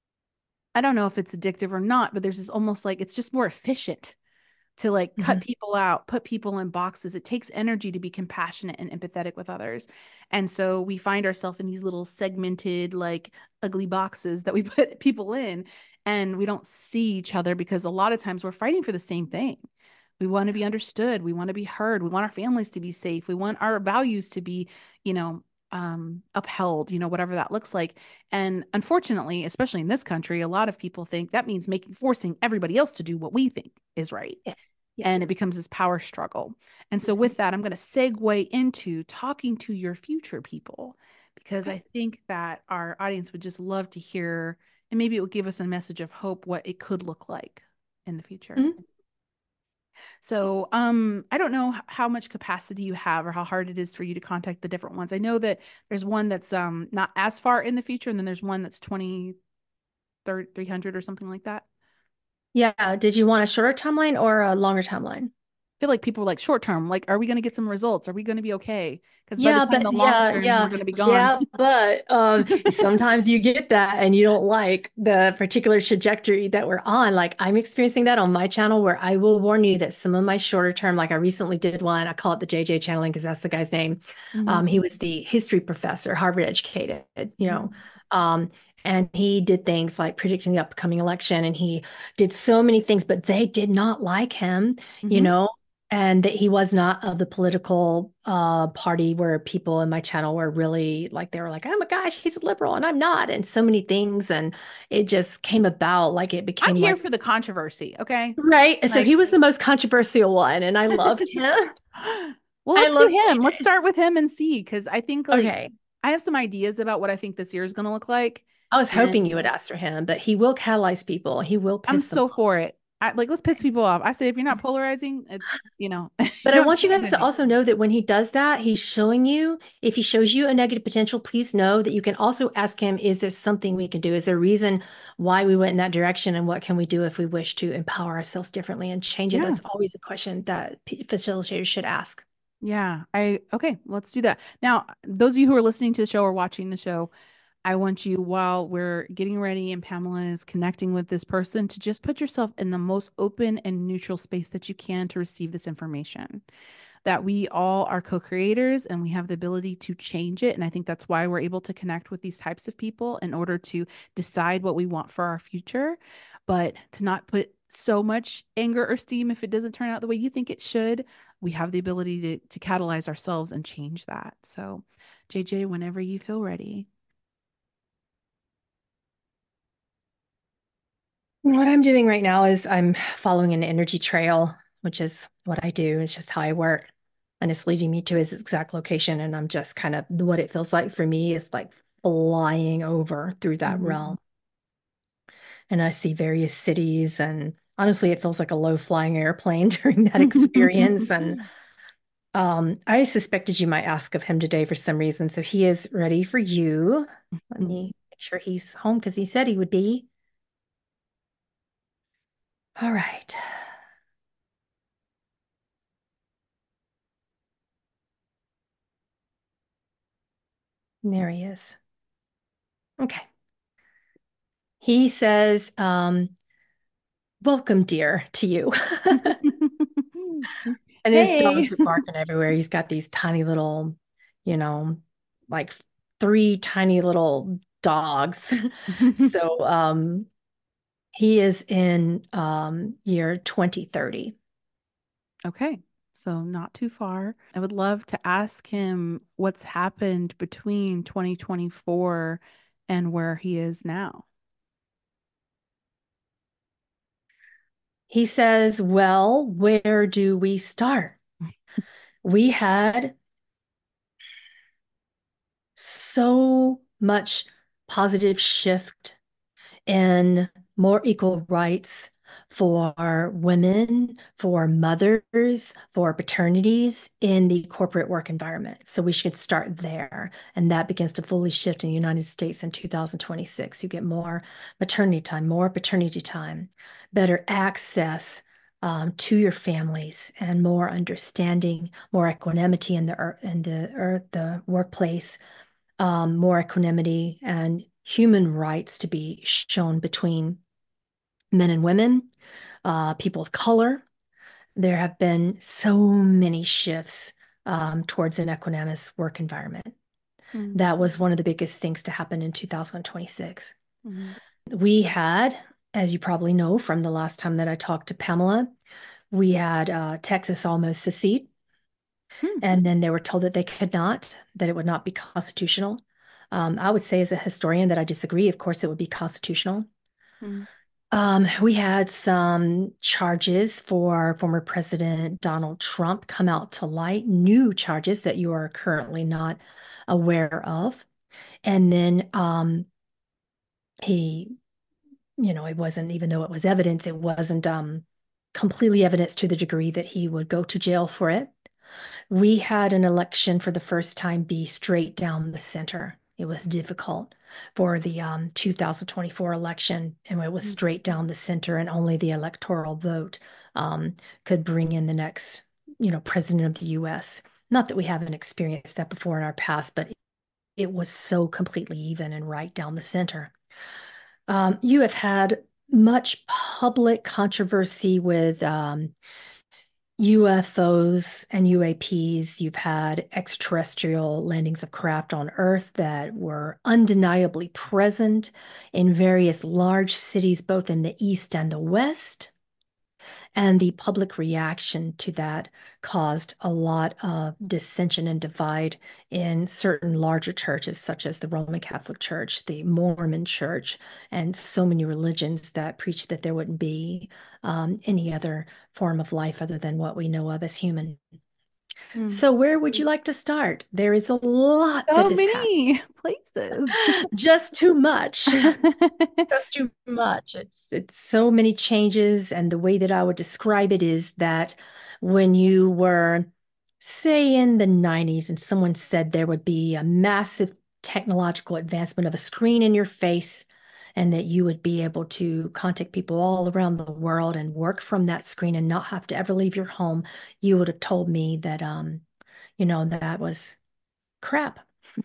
Speaker 1: I don't know if it's addictive or not, but there's this almost like it's just more efficient to like cut
Speaker 2: Mhm.
Speaker 1: people out, put people in boxes. It takes energy to be compassionate and empathetic with others. And so we find ourselves in these little segmented, like ugly boxes that we put people in, and we don't see each other because a lot of times we're fighting for the same thing. We want to be understood. We want to be heard. We want our families to be safe. We want our values to be, you know, upheld, whatever that looks like. And unfortunately, especially in this country, a lot of people think that means forcing everybody else to do what we think is right,
Speaker 2: Yeah. Yeah.
Speaker 1: and it becomes this power struggle. And so,
Speaker 2: Mhm.
Speaker 1: with that, I'm going to segue into talking to your future people because
Speaker 2: Okay.
Speaker 1: I think that our audience would just love to hear, and maybe it would give us a message of hope what it could look like in the future.
Speaker 2: Mhm.
Speaker 1: So, I don't know how much capacity you have or how hard it is for you to contact the different ones. I know that there's one that's not as far in the future, and then there's one that's 20, 30, 300 or something like that.
Speaker 2: Yeah. Did you want a shorter timeline or a longer timeline?
Speaker 1: I feel like people are like short term, like, are we going to get some results? Are we going to be okay? Because by the
Speaker 2: Yeah,
Speaker 1: time
Speaker 2: but
Speaker 1: the long
Speaker 2: yeah,
Speaker 1: term, we're
Speaker 2: yeah,
Speaker 1: going to be gone.
Speaker 2: yeah, but sometimes you get that and you don't like the particular trajectory that we're on. Like I'm experiencing that on my channel where I will warn you that some of my shorter term, like I recently did one, I call it the JJ channeling because that's the guy's name.
Speaker 1: Hmm.
Speaker 2: He was the history professor, Harvard educated, you know.
Speaker 1: Hmm.
Speaker 2: Um, and he did things like predicting the upcoming election and he did so many things, but they did not like him, you
Speaker 1: Hmm.
Speaker 2: know, and that he was not of the political party where people in my channel were really like they were like, oh my gosh, he's a liberal and I'm not, and so many things, and it just came about like it
Speaker 1: I'm
Speaker 2: became
Speaker 1: here
Speaker 2: like
Speaker 1: for the controversy. Okay.
Speaker 2: right. And so he
Speaker 1: Like,
Speaker 2: was the most controversial one, and I loved him.
Speaker 1: well,
Speaker 2: I
Speaker 1: let's do
Speaker 2: love
Speaker 1: him. Let's
Speaker 2: JJ.
Speaker 1: start with him and see, because I think like
Speaker 2: Okay,
Speaker 1: I have some ideas about what I think this year is going to look like.
Speaker 2: I was hoping
Speaker 1: And
Speaker 2: you would ask for him, but he will catalyze people. He will
Speaker 1: I'm
Speaker 2: piss them
Speaker 1: so
Speaker 2: off.
Speaker 1: for it. Like, let's piss people off. I say, if you're not polarizing, it's, you
Speaker 2: But I
Speaker 1: don't
Speaker 2: want you
Speaker 1: do
Speaker 2: guys to
Speaker 1: anything.
Speaker 2: also know that when he does that, he's showing you, if he shows you a negative potential, please know that you can also ask him, is there something we can do? Is there a reason why we went in that direction? And what can we do if we wish to empower ourselves differently and change it?
Speaker 1: Yeah.
Speaker 2: That's always a question that facilitators should ask.
Speaker 1: Yeah. Okay, let's do that. Now, those of you who are listening to the show or watching the show, I want you, while we're getting ready and Pamela is connecting with this person, to just put yourself in the most open and neutral space that you can to receive this information. That we all are co-creators and we have the ability to change it. And I think that's why we're able to connect with these types of people in order to decide what we want for our future, but to not put so much anger or steam if it doesn't turn out the way you think it should. We have the ability to catalyze ourselves and change that. So, JJ, whenever you feel ready.
Speaker 2: What I'm doing right now is I'm following an energy trail, which is what I do. It's just how I work. And it's leading me to his exact location. And I'm just kind of what it feels like for me is like flying over through that
Speaker 1: Mhm.
Speaker 2: realm. And I see various cities. And honestly, it feels like a low flying airplane during that experience. And I suspected you might ask of him today for some reason. So he is ready for you. Let me make sure he's home because he said he would be. All right. There he is. Okay. He says, welcome, dear, to you. And his
Speaker 1: Hey.
Speaker 2: dogs are barking everywhere. He's got these tiny little, you know, like three tiny little dogs. So he is in year 2030.
Speaker 1: Okay. So not too far. I would love to ask him what's happened between 2024 and where he is now.
Speaker 2: He says, well, where do we start? We had so much positive shift and more equal rights for women, for mothers, for paternities in the corporate work environment. So we should start there. And that begins to fully shift in the United States in 2026. You get more maternity time, more paternity time, better access to your families, and more understanding, more equanimity in the workplace, more equanimity and human rights to be shown between men and women, people of color. There have been so many shifts towards an equanimous work environment.
Speaker 1: Mm-hmm.
Speaker 2: That was one of the biggest things to happen in 2026.
Speaker 1: Mm-hmm.
Speaker 2: We had, as you probably know from the last time that I talked to Pamela, we had Texas almost secede. And then they were told that they could not, that it would not be constitutional. I would say, as a historian, that I disagree. Of course, it would be constitutional.
Speaker 1: Mm-hmm.
Speaker 2: We had some charges for former President Donald Trump come out to light, new charges that you are currently not aware of. And then he, it wasn't, even though it was evidence, it wasn't completely evidenced to the degree that he would go to jail for it. We had an election for the first time be straight down the center. It was difficult for the 2024 election, and it was
Speaker 1: Mm.
Speaker 2: straight down the center, and only the electoral vote could bring in the next, president of the U.S. Not that we haven't experienced that before in our past, but it was so completely even and right down the center. You have had much public controversy with UFOs and UAPs. You've had extraterrestrial landings of craft on Earth that were undeniably present in various large cities, both in the East and the West. And the public reaction to that caused a lot of dissension and divide in certain larger churches, such as the Roman Catholic Church, the Mormon Church, and so many religions that preach that there wouldn't be any other form of life other than what we know of as human.
Speaker 1: Mm.
Speaker 2: So, where would you like to start? There is a lot
Speaker 1: So
Speaker 2: that has happened,
Speaker 1: many places.
Speaker 2: just too much. That's too much. It's so many changes, and the way that I would describe it is that when you were, say, in the 90s, and someone said there would be a massive technological advancement of a screen in your face, and that you would be able to contact people all around the world and work from that screen and not have to ever leave your home, you would have told me that that was crap.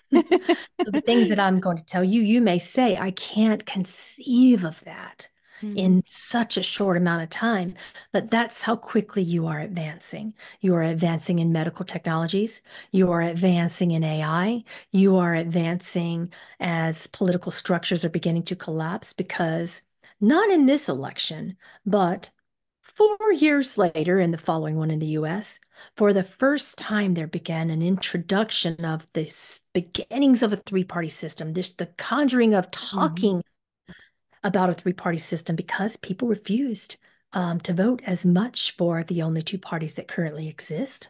Speaker 2: So the things that I'm going to tell you, you may say, I can't conceive of that
Speaker 1: Mhm.
Speaker 2: in such a short amount of time, but that's how quickly you are advancing. You are advancing in medical technologies. You are advancing in AI. You are advancing as political structures are beginning to collapse because not in this election, but 4 years later, in the following one in the US, for the first time, there began an introduction of this beginnings of a three-party system, this the conjuring of
Speaker 1: Mhm.
Speaker 2: talking about a three-party system because people refused to vote as much for the only two parties that currently exist.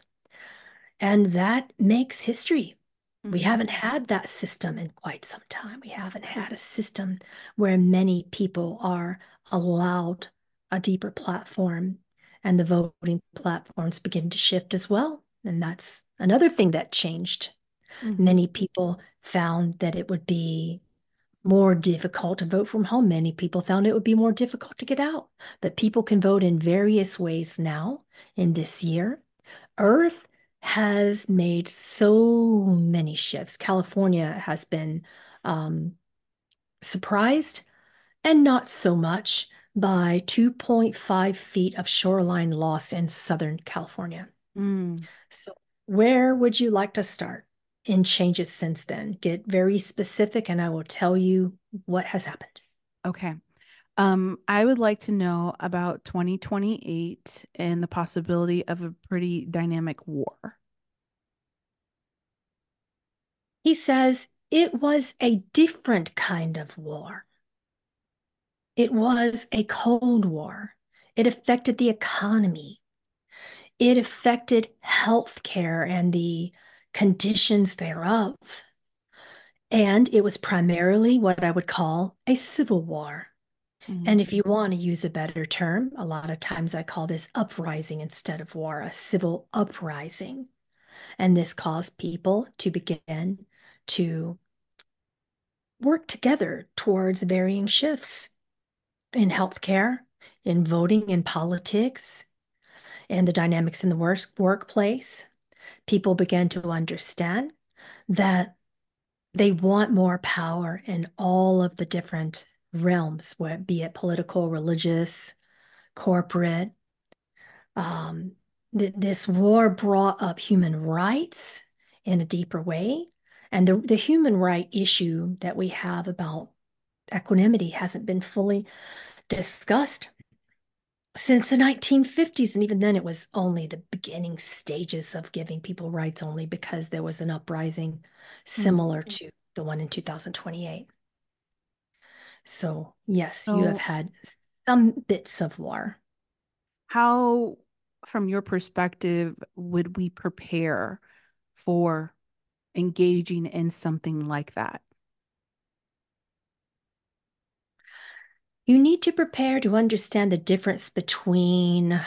Speaker 2: And that makes history. We
Speaker 1: Mhm.
Speaker 2: haven't had that system in quite some time. We haven't had a system where many people are allowed a deeper platform and the voting platforms begin to shift as well. And that's another thing that changed.
Speaker 1: Mhm.
Speaker 2: Many people found that it would be more difficult to vote from home. Many people found it would be more difficult to get out. But people can vote in various ways now in this year. Earth has made so many shifts. California has been um, surprised and not so much by 2.5 feet of shoreline lost in Southern California.
Speaker 1: Mm.
Speaker 2: So, where would you like to start in changes since then? Get very specific, and I will tell you what has happened.
Speaker 1: Okay. I would like to know about 2028 and the possibility of a pretty dynamic war.
Speaker 2: He says it was a different kind of war. It was a Cold War. It affected the economy. It affected healthcare and the conditions thereof. And it was primarily what I would call a civil war.
Speaker 1: Mhm.
Speaker 2: And if you want to use a better term, a lot of times I call this uprising instead of war, a civil uprising. And this caused people to begin to work together towards varying shifts in healthcare, in voting, in politics, and the dynamics in the workplace. People began to understand that they want more power in all of the different realms, where be it political, religious, corporate. Um, this war brought up human rights in a deeper way. And the human right issue that we have about equanimity hasn't been fully discussed since the 1950s. And even then, it was only the beginning stages of giving people rights only because there was an uprising
Speaker 1: Mhm.
Speaker 2: similar to the one in 2028. So, yes, you have
Speaker 1: So,
Speaker 2: had some bits of war.
Speaker 1: how, from your perspective, would we prepare for engaging in something like that?
Speaker 2: You need to prepare to understand the difference between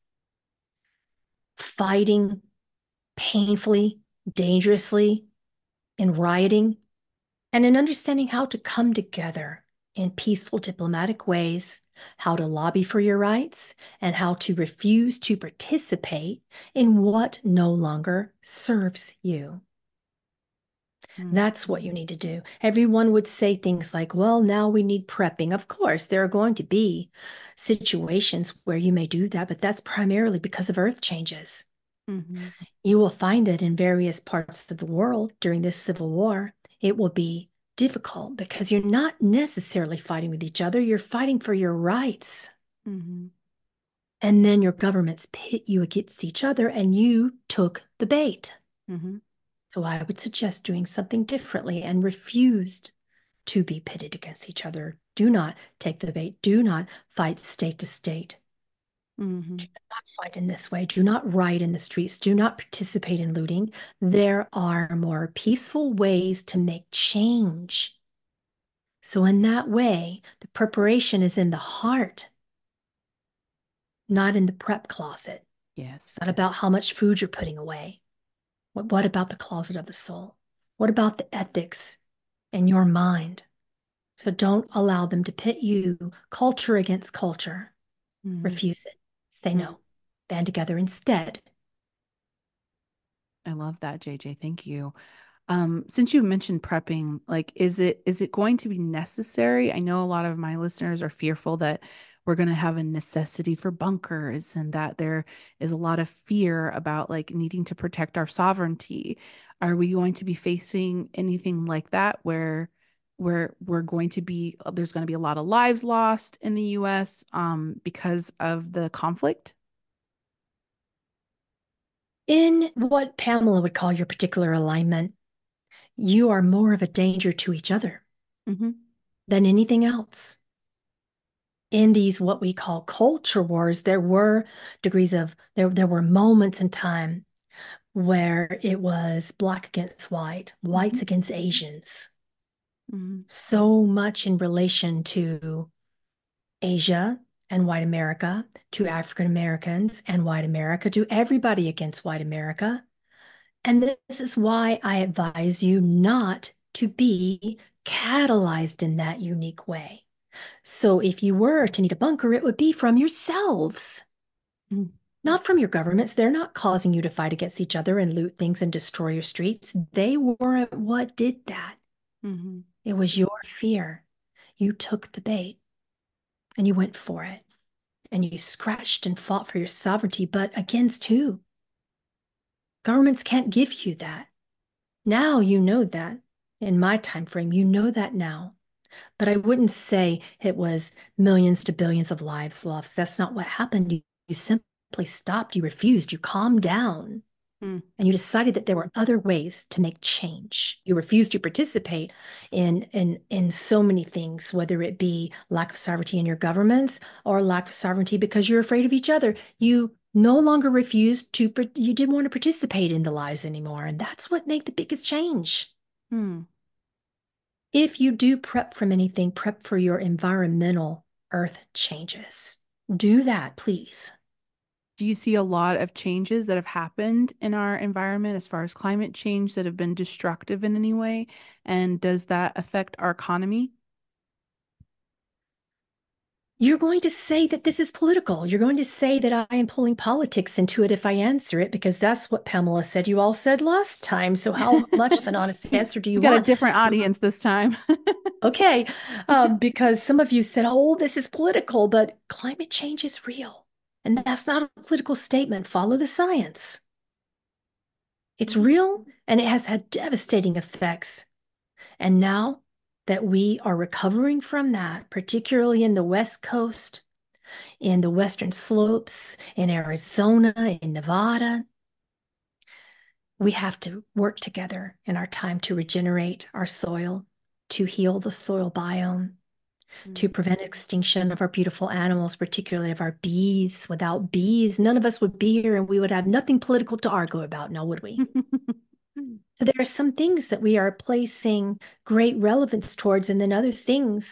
Speaker 2: fighting painfully, dangerously, in rioting, and in understanding how to come together in peaceful diplomatic ways, how to lobby for your rights, and how to refuse to participate in what no longer serves you.
Speaker 1: Mm,
Speaker 2: That's what you need to do. Everyone would say things like, well, now we need prepping. Of course, there are going to be situations where you may do that, but that's primarily because of earth changes.
Speaker 1: mhm,
Speaker 2: You will find that in various parts of the world during this civil war, it will be difficult because you're not necessarily fighting with each other, you're fighting for your rights.
Speaker 1: mhm,
Speaker 2: And then your governments pit you against each other, and you took the bait.
Speaker 1: mhm,
Speaker 2: So I would suggest doing something differently and refused to be pitted against each other. Do not take the bait. Do not fight state to state. Do
Speaker 1: mhm,
Speaker 2: not fight in this way. Do not riot in the streets. Do not participate in looting. There are more peaceful ways to make change. So, in that way, the preparation is in the heart, not in the prep closet. It's
Speaker 1: yes,
Speaker 2: not
Speaker 1: yes.
Speaker 2: about how much food you're putting away. What about the closet of the soul? What about the ethics in your mind? So, don't allow them to pit you culture against culture.
Speaker 1: Mhm,
Speaker 2: Refuse it. Say
Speaker 1: mm.
Speaker 2: no. Band together instead.
Speaker 1: I love that, JJ. Thank you. Since you mentioned prepping, like, is it going to be necessary? I know a lot of my listeners are fearful that we're going to have a necessity for bunkers and that there is a lot of fear about like needing to protect our sovereignty. Are we going to be facing anything like that where we're going to be there's going to be a lot of lives lost in the US because of the conflict?
Speaker 2: In what Pamela would call your particular alignment, you are more of a danger to each other
Speaker 1: Hmm.
Speaker 2: than anything else. In these what we call culture wars, there were there were moments in time where it was black against white,
Speaker 1: Hmm.
Speaker 2: whites against Asians.
Speaker 1: Hmm.
Speaker 2: So much in relation to Asia and white America, to African Americans and white America, to everybody against white America. And this is why I advise you not to be catalyzed in that unique way. So if you were to need a bunker, it would be from yourselves, not from your governments. They're not causing you to fight against each other and loot things and destroy your streets. They weren't what did that.
Speaker 1: Hmm.
Speaker 2: It was your fear. You took the bait and you went for it and you scratched and fought for your sovereignty, but against who? Governments can't give you that. Now you know that. In my time frame, you know that now. But I wouldn't say it was millions to billions of lives lost. That's not what happened. You simply stopped, you refused, you calmed down,
Speaker 1: Hmm.
Speaker 2: and you decided that there were other ways to make change. You refused to participate in so many things, whether it be lack of sovereignty in your governments or lack of sovereignty because you're afraid of each other. You no longer refused to, you didn't want to participate in the lives anymore. And that's what made the biggest change.
Speaker 1: Hmm.
Speaker 2: If you do prep from anything, prep for your environmental earth changes. Do that, please.
Speaker 1: Do you see a lot of changes that have happened in our environment as far as climate change that have been destructive in any way? And does that affect our economy?
Speaker 2: You're going to say that this is political. You're going to say that I am pulling politics into it if I answer it, because that's what Pamela said you all said last time. So, how much of an honest answer do
Speaker 1: We
Speaker 2: you
Speaker 1: got a
Speaker 2: want?
Speaker 1: different audience this time.
Speaker 2: Okay, because some of you said, oh, this is political, but climate change is real. And that's not a political statement. Follow the science. It's real and it has had devastating effects. And now that we are recovering from that, particularly in the West Coast, in the Western slopes, in Arizona, in Nevada, we have to work together in our time to regenerate our soil, to heal the soil biome, to prevent extinction of our beautiful animals, particularly of our bees. Without bees, none of us would be here and we would have nothing political to argue about now, would we? So there are some things that we are placing great relevance towards, and then other things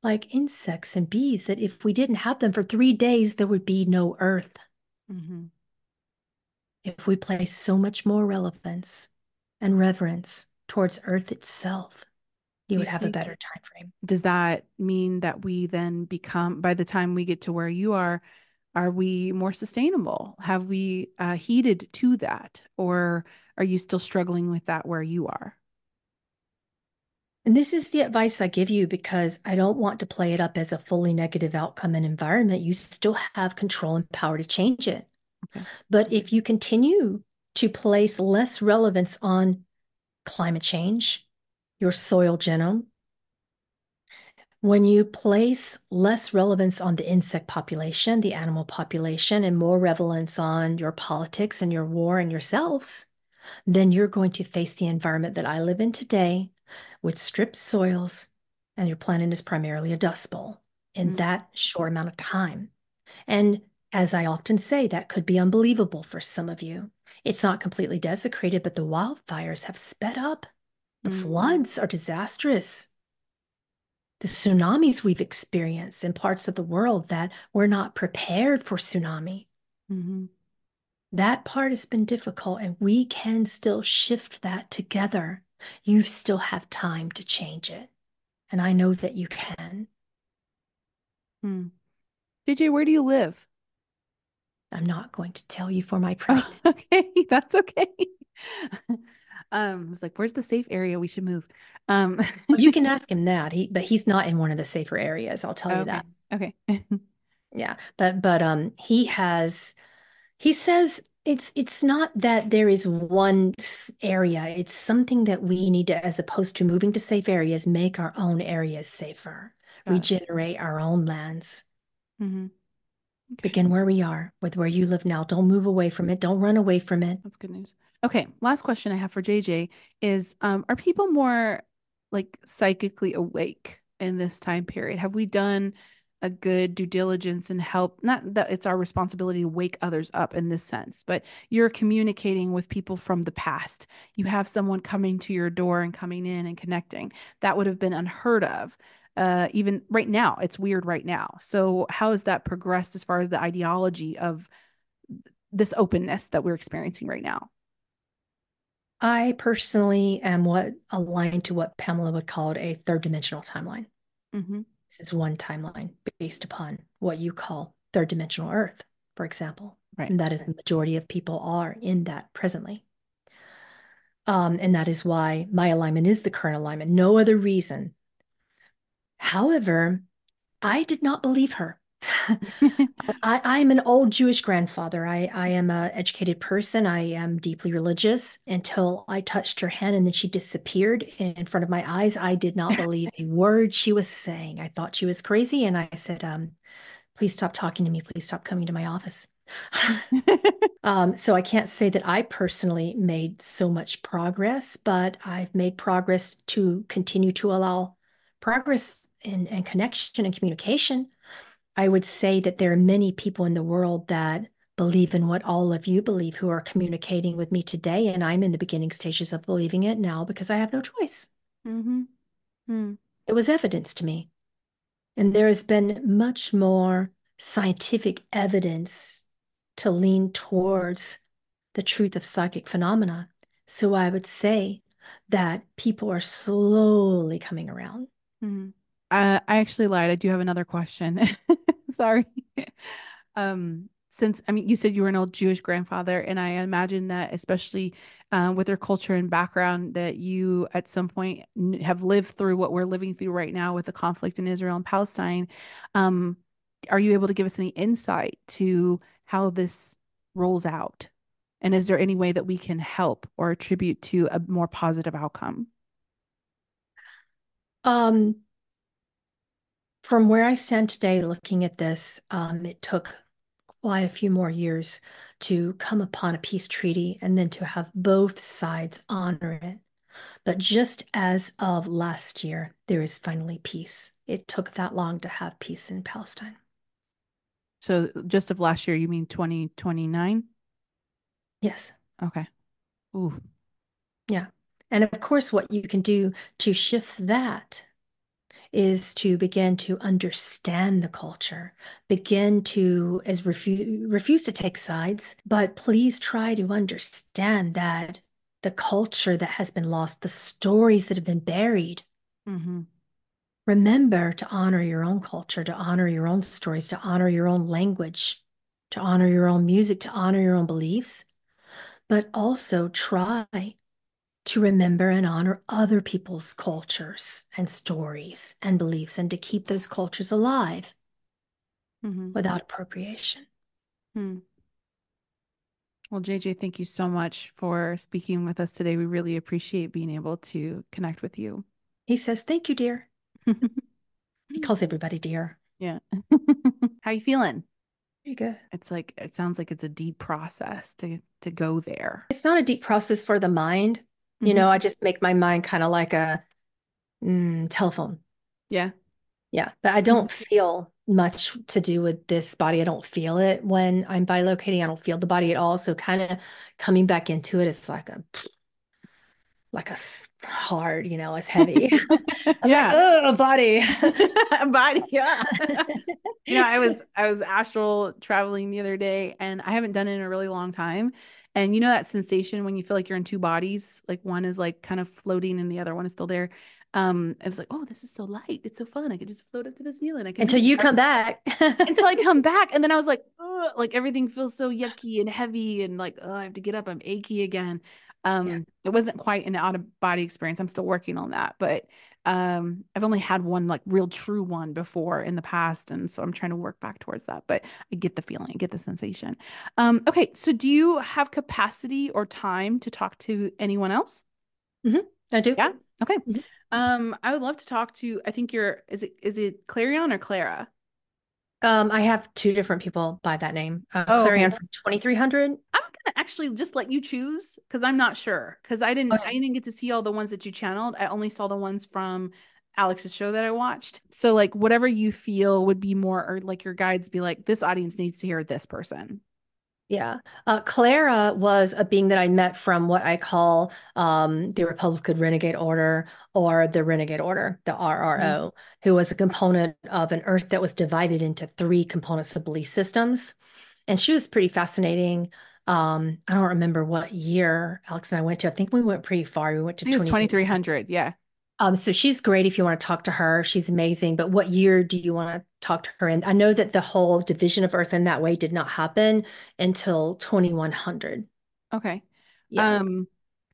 Speaker 2: like insects and bees, that if we didn't have them for 3 days, there would be no earth.
Speaker 1: Mm-hmm.
Speaker 2: If we place so much more relevance and reverence towards earth itself, you
Speaker 1: Do
Speaker 2: would
Speaker 1: you
Speaker 2: have a
Speaker 1: think,
Speaker 2: better time frame.
Speaker 1: does that mean that we then become, by the time we get to where you are we more sustainable? Have we heeded to that? Or are you still struggling with that where you are?
Speaker 2: And this is the advice I give you because I don't want to play it up as a fully negative outcome and environment. You still have control and power to change it.
Speaker 1: Okay.
Speaker 2: But if you continue to place less relevance on climate change, your soil genome, when you place less relevance on the insect population, the animal population, and more relevance on your politics and your war and yourselves, then you're going to face the environment that I live in today with stripped soils, and your planet is primarily a dust bowl in
Speaker 1: Mm,
Speaker 2: that short amount of time. And as I often say, that could be unbelievable for some of you. It's not completely desecrated, but the wildfires have sped up. The
Speaker 1: mm,
Speaker 2: floods are disastrous. The tsunamis we've experienced in parts of the world that were not prepared for tsunami.
Speaker 1: mm-hmm.
Speaker 2: That part has been difficult, and we can still shift that together. You still have time to change it. And I know that you can.
Speaker 1: Mm. JJ, where do you live?
Speaker 2: I'm not going to tell you for my
Speaker 1: Oh,
Speaker 2: privacy.
Speaker 1: okay, that's okay. I was like, where's the safe area we should move? Um,
Speaker 2: Well, you can ask him that. But he's not in one of the safer areas, I'll tell you
Speaker 1: okay,
Speaker 2: that.
Speaker 1: okay.
Speaker 2: Yeah. But he says it's not that there is one area. It's something that we need to, as opposed to moving to safe areas, make our own areas safer,
Speaker 1: Got it.
Speaker 2: regenerate our own lands.
Speaker 1: Hmm. Okay,
Speaker 2: Begin where we are, with where you live now. Don't move away from it. Don't run away from it.
Speaker 1: that's good news. Okay, last question I have for JJ is, are people more like psychically awake in this time period? Have we done a good due diligence and help? Not that it's our responsibility to wake others up in this sense, but you're communicating with people from the past. You have someone coming to your door and coming in and connecting. That would have been unheard of. Even right now, it's weird right now. So, how has that progressed as far as the ideology of this openness that we're experiencing right now?
Speaker 2: I personally am what aligned to what Pamela would call a third dimensional timeline.
Speaker 1: Hmm.
Speaker 2: This is one timeline based upon what you call third dimensional Earth, for example.
Speaker 1: Right.
Speaker 2: And that is the majority of people are in that presently. And that is why my alignment is the current alignment. No other reason. However, I did not believe her. I'm an old Jewish grandfather. I am an educated person. I am deeply religious until I touched her hand and then she disappeared in front of my eyes. I did not believe a word she was saying. I thought she was crazy. And I said, please stop talking to me. Please stop coming to my office. So I can't say that I personally made so much progress, but I've made progress to continue to allow progress and connection and communication. I would say that there are many people in the world that believe in what all of you believe who are communicating with me today. And I'm in the beginning stages of believing it now because I have no choice.
Speaker 1: Hmm. Hmm.
Speaker 2: It was evidence to me. And there has been much more scientific evidence to lean towards the truth of psychic phenomena. So I would say that people are slowly coming around.
Speaker 1: Hmm. I actually lied. I do have another question. Sorry. Since I mean, you said you were an old Jewish grandfather, and I imagine that, especially with their culture and background, that you at some point have lived through what we're living through right now with the conflict in Israel and Palestine. Um, are you able to give us any insight to how this rolls out? And is there any way that we can help or attribute to a more positive outcome?
Speaker 2: Um, from where I stand today, looking at this, it took quite a few more years to come upon a peace treaty and then to have both sides honor it. But just as of last year, there is finally peace. It took that long to have peace in Palestine.
Speaker 1: So just of last year, you mean 2029?
Speaker 2: Yes.
Speaker 1: Okay. Ooh.
Speaker 2: Yeah. And of course, what you can do to shift that is to begin to understand the culture, begin to as refuse to take sides, but please try to understand that the culture that has been lost, the stories that have been buried.
Speaker 1: Mm-hmm.
Speaker 2: Remember to honor your own culture, to honor your own stories, to honor your own language, to honor your own music, to honor your own beliefs, but also try to remember and honor other people's cultures and stories and beliefs and to keep those cultures alive
Speaker 1: Mm-hmm.
Speaker 2: without appropriation.
Speaker 1: Hmm. Well, JJ, thank you so much for speaking with us today. We really appreciate being able to connect with you.
Speaker 2: He says, "Thank you, dear." He calls everybody dear.
Speaker 1: Yeah. How you feeling?
Speaker 2: Very good.
Speaker 1: It's like it sounds like it's a deep process to go there.
Speaker 2: It's not a deep process for the mind.
Speaker 1: Hmm.
Speaker 2: I just make my mind kind of like a telephone.
Speaker 1: Yeah.
Speaker 2: Yeah, but I don't feel much to do with this body. I don't feel it when I'm bilocating. I don't feel the body at all. So kind of coming back into it, it's like hard, it's heavy. I'm like,
Speaker 1: Yeah.
Speaker 2: oh, body.
Speaker 1: Body, yeah. I was astral traveling the other day and I haven't done it in a really long time. And you know that sensation when you feel like you're in two bodies, like one is like kind of floating and the other one is still there. I was like, oh, this is so light. It's so fun. I could just float up to the ceiling. I can do
Speaker 2: Until
Speaker 1: this
Speaker 2: you come back.
Speaker 1: until I come back. And then I was like, ugh, like everything feels so yucky and heavy and like, oh, I have to get up. I'm achy again.
Speaker 2: Yeah.
Speaker 1: It wasn't quite an out of body experience. I'm still working on that, but I've only had one like real true one before in the past. And so I'm trying to work back towards that, but I get the feeling, I get the sensation. Okay. So do you have capacity or time to talk to anyone else?
Speaker 2: I do.
Speaker 1: Yeah. Okay.
Speaker 2: Mhm.
Speaker 1: I would love to talk to, I think is it Clarion or Clara?
Speaker 2: I have two different people by that name.
Speaker 1: Oh, okay.
Speaker 2: Clarion from 2300.
Speaker 1: I'm gonna actually just let you choose because I'm not sure because I didn't I
Speaker 2: Okay.
Speaker 1: didn't get to see all the ones that you channeled. I only saw the ones from Alex's show that I watched. So like whatever you feel would be more or like your guides be like this audience needs to hear this person.
Speaker 2: Yeah. Clara was a being that I met from what I call the Republican Renegade Order or the Renegade Order, the
Speaker 1: Mhm.
Speaker 2: RRO, who was a component of an Earth that was divided into three components of belief systems. And she was pretty fascinating. I don't remember what year Alex and I went to. I think we went pretty far. We went
Speaker 1: I
Speaker 2: to
Speaker 1: think it was
Speaker 2: 28.
Speaker 1: 2300. Yeah.
Speaker 2: So she's great if you want to talk to her. She's amazing. But what year do you want to talk to her in? I know that the whole division of Earth in that way did not happen until 2100.
Speaker 1: Okay.
Speaker 2: Yeah.
Speaker 1: Um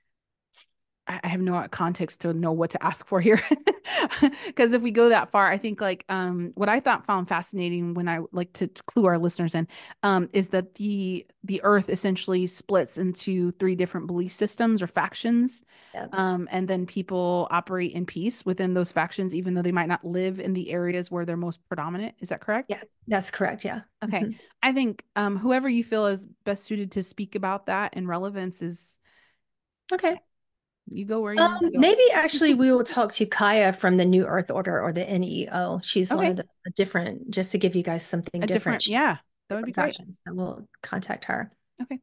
Speaker 1: I have no context to know what to ask for here. Because if we go that far, I think like what I thought found fascinating when I like to clue our listeners in is that the earth essentially splits into three different belief systems or factions.
Speaker 2: Yeah.
Speaker 1: And then people operate in peace within those factions, even though they might not live in the areas where they're most predominant. Is that correct?
Speaker 2: Yeah. That's correct. Yeah.
Speaker 1: Okay.
Speaker 2: Mhm.
Speaker 1: I think whoever you feel is best suited to speak about that and relevance is
Speaker 2: Okay.
Speaker 1: you go where you want to go.
Speaker 2: Maybe actually we will talk to Kaya from the New Earth Order or the NEO. She's one
Speaker 1: Okay.
Speaker 2: of the different, just to give you guys something
Speaker 1: A
Speaker 2: different.
Speaker 1: different,
Speaker 2: She's
Speaker 1: yeah, that would be
Speaker 2: different
Speaker 1: great.
Speaker 2: factions. And we'll contact her.
Speaker 1: Okay.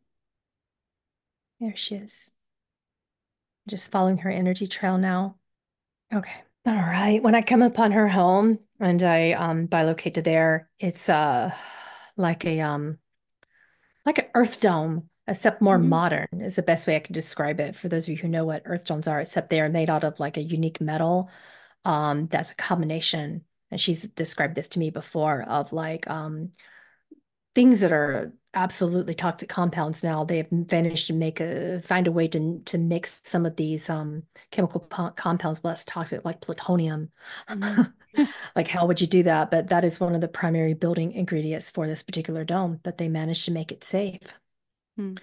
Speaker 2: There she is. Just following her energy trail now. Okay. All right. When I come upon her home and I bilocate to there, it's like a like an earth dome, except more
Speaker 1: Hmm.
Speaker 2: modern is the best way I can describe it for those of you who know what earth domes are, except they are made out of like a unique metal. That's a combination. And she's described this to me before of like things that are absolutely toxic compounds now. They have managed to find a way to mix some of these chemical compounds less toxic, like plutonium.
Speaker 1: Hmm.
Speaker 2: Like, how would you do that? But that is one of the primary building ingredients for this particular dome, but they managed to make it safe.
Speaker 1: Hmm.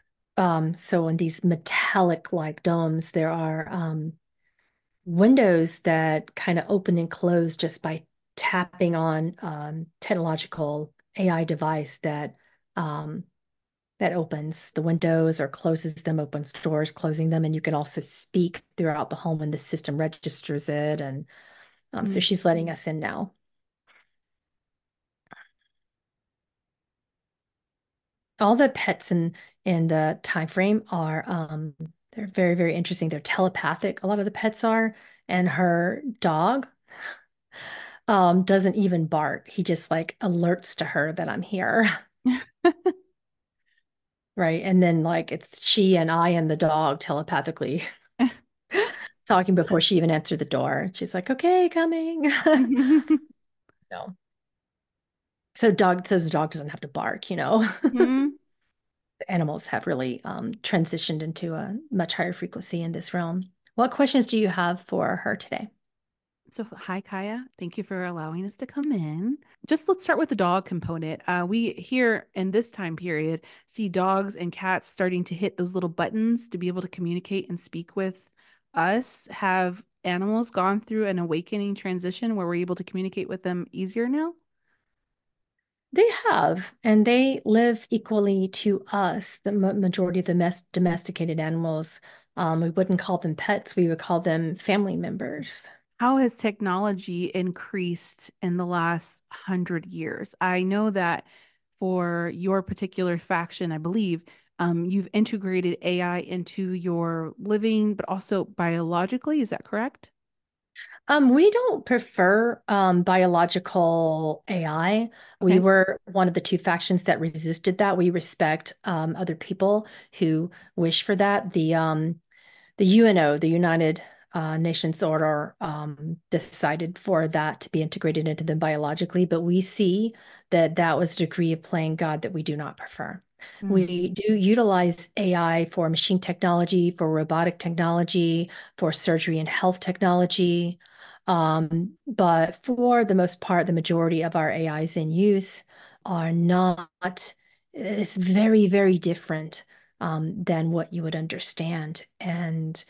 Speaker 2: So in these metallic like domes, there are windows that kind of open and close just by tapping on technological AI device um, that opens the windows or closes them, opens doors, closing them, and you can also speak throughout the home and the system registers it. And so
Speaker 1: Hmm.
Speaker 2: she's letting us in now. All the pets in the time frame are they're very, very interesting. They're telepathic. A lot of the pets are, and her dog. doesn't even bark. He just like alerts to her that I'm here. Right. And then like it's she and I and the dog telepathically talking before she even answered the door. She's like, okay, coming. No. So the dog doesn't have to bark, you know.
Speaker 1: Mhm.
Speaker 2: Animals have really transitioned into a much higher frequency in this realm. What questions do you have for her today?
Speaker 1: So, hi, Kaya. Thank you for allowing us to come in. Just let's start with the dog component. We here in this time period see dogs and cats starting to hit those little buttons to be able to communicate and speak with us. Have animals gone through an awakening transition where we're able to communicate with them easier now?
Speaker 2: They have, and they live equally to us, the majority of the domesticated animals. We wouldn't call them pets, we would call them family members.
Speaker 1: How has technology increased in the last 100 years? I know that for your particular faction, I believe, you've integrated AI into your living, but also biologically. Is that correct?
Speaker 2: We don't prefer biological AI. We
Speaker 1: Okay.
Speaker 2: were one of the two factions that resisted that. We respect other people who wish for that. The UNO, the United Nations Order, decided for that to be integrated into them biologically, but we see that that was a degree of playing God that we do not prefer.
Speaker 1: Mm.
Speaker 2: We do utilize AI for machine technology, for robotic technology, for surgery and health technology. But for the most part, the majority of our AIs in use are not, it's very, very different than what you would understand. And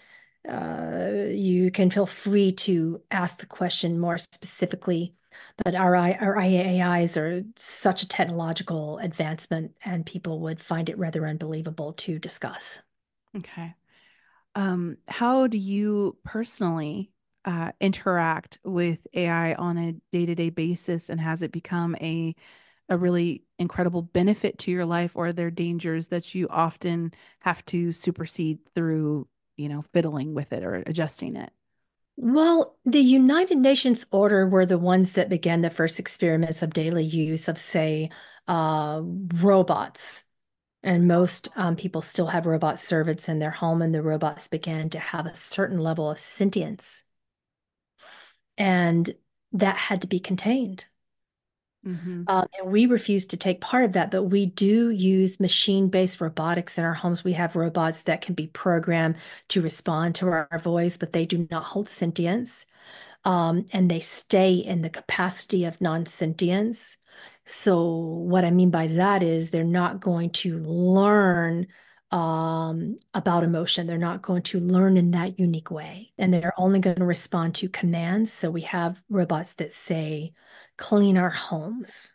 Speaker 2: you can feel free to ask the question more specifically. But our AIs are such a technological advancement, and people would find it rather unbelievable to discuss.
Speaker 1: Okay. How do you personally interact with AI on a day-to-day basis, and has it become a really incredible benefit to your life, or are there dangers that you often have to supersede through, fiddling with it or adjusting it?
Speaker 2: Well, the United Nations Order were the ones that began the first experiments of daily use of, say, robots. And most people still have robot servants in their home, and the robots began to have a certain level of sentience. And that had to be contained.
Speaker 1: Mm-hmm.
Speaker 2: And we refuse to take part of that, but we do use machine-based robotics in our homes. We have robots that can be programmed to respond to our voice, but they do not hold sentience. And they stay in the capacity of non-sentience. So what I mean by that is they're not going to learn about emotion. They're not going to learn in that unique way. And they're only going to respond to commands. So we have robots that say, clean our homes.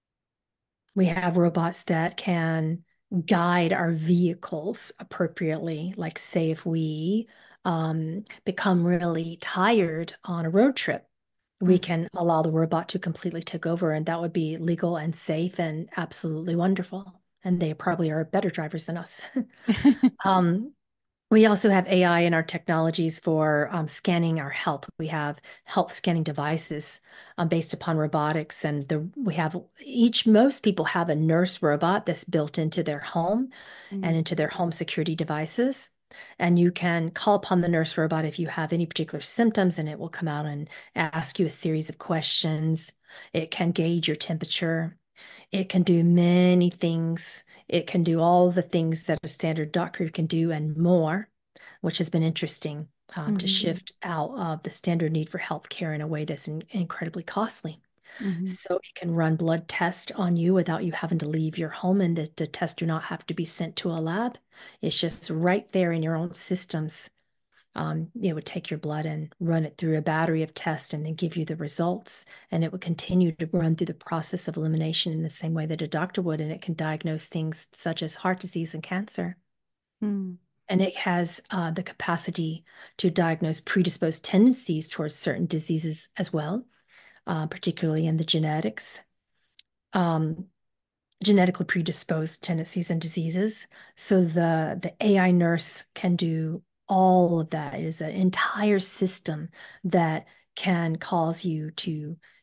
Speaker 2: We have robots that can guide our vehicles appropriately. Like, say, if we become really tired on a road trip, we can allow the robot to completely take over, and that would be legal and safe and absolutely wonderful. And they probably are better drivers than us. Um, we also have AI in our technologies for scanning our health. We have health scanning devices based upon robotics, and we have most people have a nurse robot that's built into their home and
Speaker 1: Mm.
Speaker 2: into their home security devices. And you can call upon the nurse robot if you have any particular symptoms, and it will come out and ask you a series of questions. It can gauge your temperature. It can do many things. It can do all the things that a standard doctor can do and more, which has been interesting to
Speaker 1: Mhm.
Speaker 2: shift out of the standard need for healthcare in a way that's incredibly costly.
Speaker 1: Mhm.
Speaker 2: So it can run blood tests on you without you having to leave your home, and the tests do not have to be sent to a lab. It's just right there in your own systems. It would take your blood and run it through a battery of tests and then give you the results. And it would continue to run through the process of elimination in the same way that a doctor would. And it can diagnose things such as heart disease and cancer.
Speaker 1: Mm.
Speaker 2: And it has the capacity to diagnose predisposed tendencies towards certain diseases as well, particularly in the genetics. Um, Genetically predisposed tendencies and diseases. So the AI nurse can do all of that. It is an entire system that can cause you to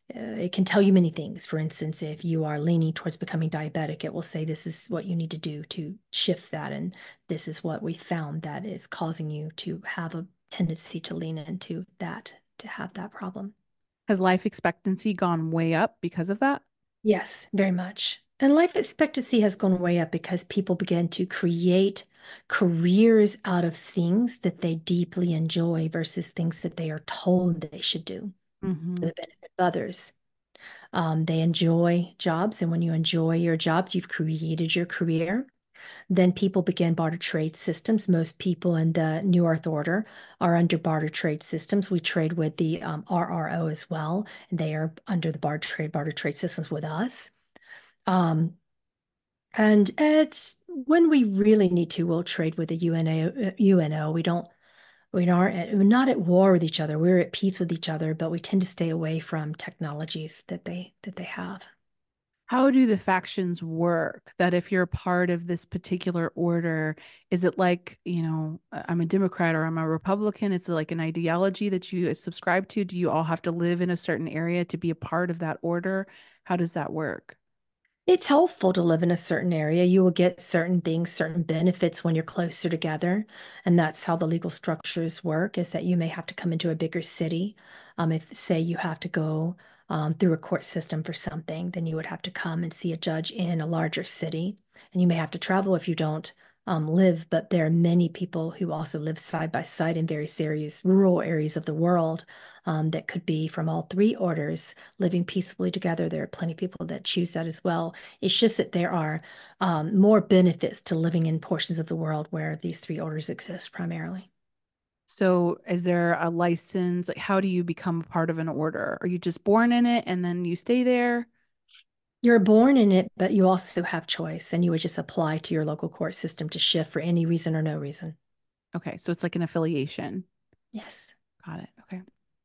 Speaker 2: it can tell you many things. For instance, if you are leaning towards becoming diabetic, it will say this is what you need to do to shift that. And this is what we found that is causing you to have a tendency to lean into that, to have that problem.
Speaker 1: Has life expectancy gone way up because of that?
Speaker 2: Yes, very much. And life expectancy has gone way up because people begin to create careers out of things that they deeply enjoy versus things that they are told they should do for
Speaker 1: Hmm.
Speaker 2: the benefit of others. They enjoy jobs, and when you enjoy your jobs, you've created your career. Then people begin barter trade systems. Most people in the New Earth Order are under barter trade systems. We trade with the RRO as well, and they are under the barter trade systems with us. Um, and it's when we really need to, we'll trade with the UNO. We're not at war with each other. We're at peace with each other, but we tend to stay away from technologies that they have.
Speaker 1: How do the factions work? That if you're a part of this particular order, is it like, I'm a Democrat or I'm a Republican? Is it like an ideology that you subscribe to? Do you all have to live in a certain area to be a part of that order? How does that work?
Speaker 2: It's helpful to live in a certain area. You will get certain things, certain benefits when you're closer together. And that's how the legal structures work, is that you may have to come into a bigger city. If, say, you have to go through a court system for something, then you would have to come and see a judge in a larger city. And you may have to travel if you don't live, but there are many people who also live side by side in various areas, rural areas of the world, that could be from all three orders living peacefully together. There are plenty of people that choose that as well. It's just that there are more benefits to living in portions of the world where these three orders exist primarily.
Speaker 1: So, is there a license? Like, how do you become a part of an order? Are you just born in it and then you stay there?
Speaker 2: You're born in it, but you also have choice, and you would just apply to your local court system to shift for any reason or no reason.
Speaker 1: Okay, so it's like an affiliation.
Speaker 2: Yes.
Speaker 1: Got it. Okay.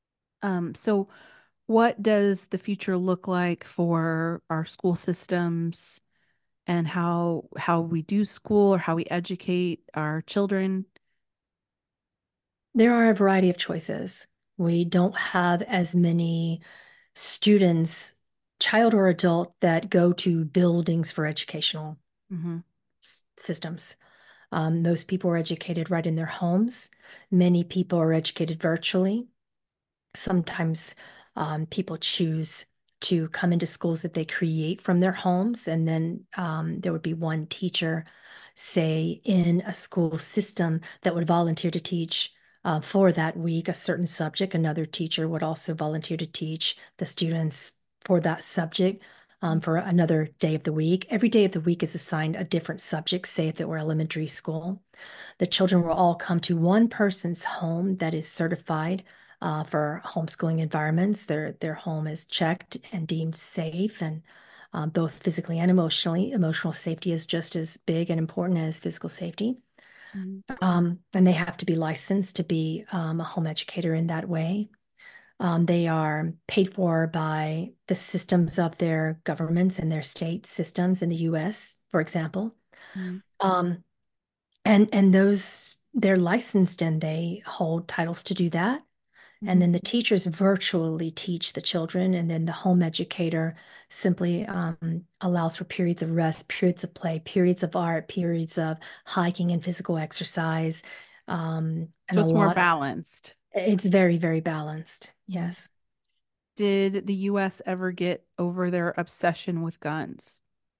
Speaker 1: So what does the future look like for our school systems and how we do school or how we educate our children?
Speaker 2: There are a variety of choices. We don't have as many students, child or adult, that go to buildings for educational
Speaker 1: Hmm.
Speaker 2: systems. Most people are educated right in their homes. Many people are educated virtually. Sometimes people choose to come into schools that they create from their homes, and then there would be one teacher, say, in a school system that would volunteer to teach for that week a certain subject. Another teacher would also volunteer to teach the students for that subject. For another day of the week. Every day of the week is assigned a different subject, say if it were elementary school. The children will all come to one person's home that is certified for homeschooling environments. Their home is checked and deemed safe, and both physically and emotionally. Emotional safety is just as big and important as physical safety.
Speaker 1: Hmm.
Speaker 2: And they have to be licensed to be a home educator in that way. They are paid for by the systems of their governments and their state systems in the US, for example. Um, and those they're licensed and they hold titles to do that. And
Speaker 1: Hmm.
Speaker 2: then the teachers virtually teach the children, and then the home educator simply allows for periods of rest, periods of play, periods of art, periods of hiking and physical exercise, and
Speaker 1: So
Speaker 2: a
Speaker 1: it's more
Speaker 2: lot of
Speaker 1: balanced.
Speaker 2: it's very, very balanced.
Speaker 1: Mhm.
Speaker 2: Yes.
Speaker 1: Did the US ever get over their obsession with guns?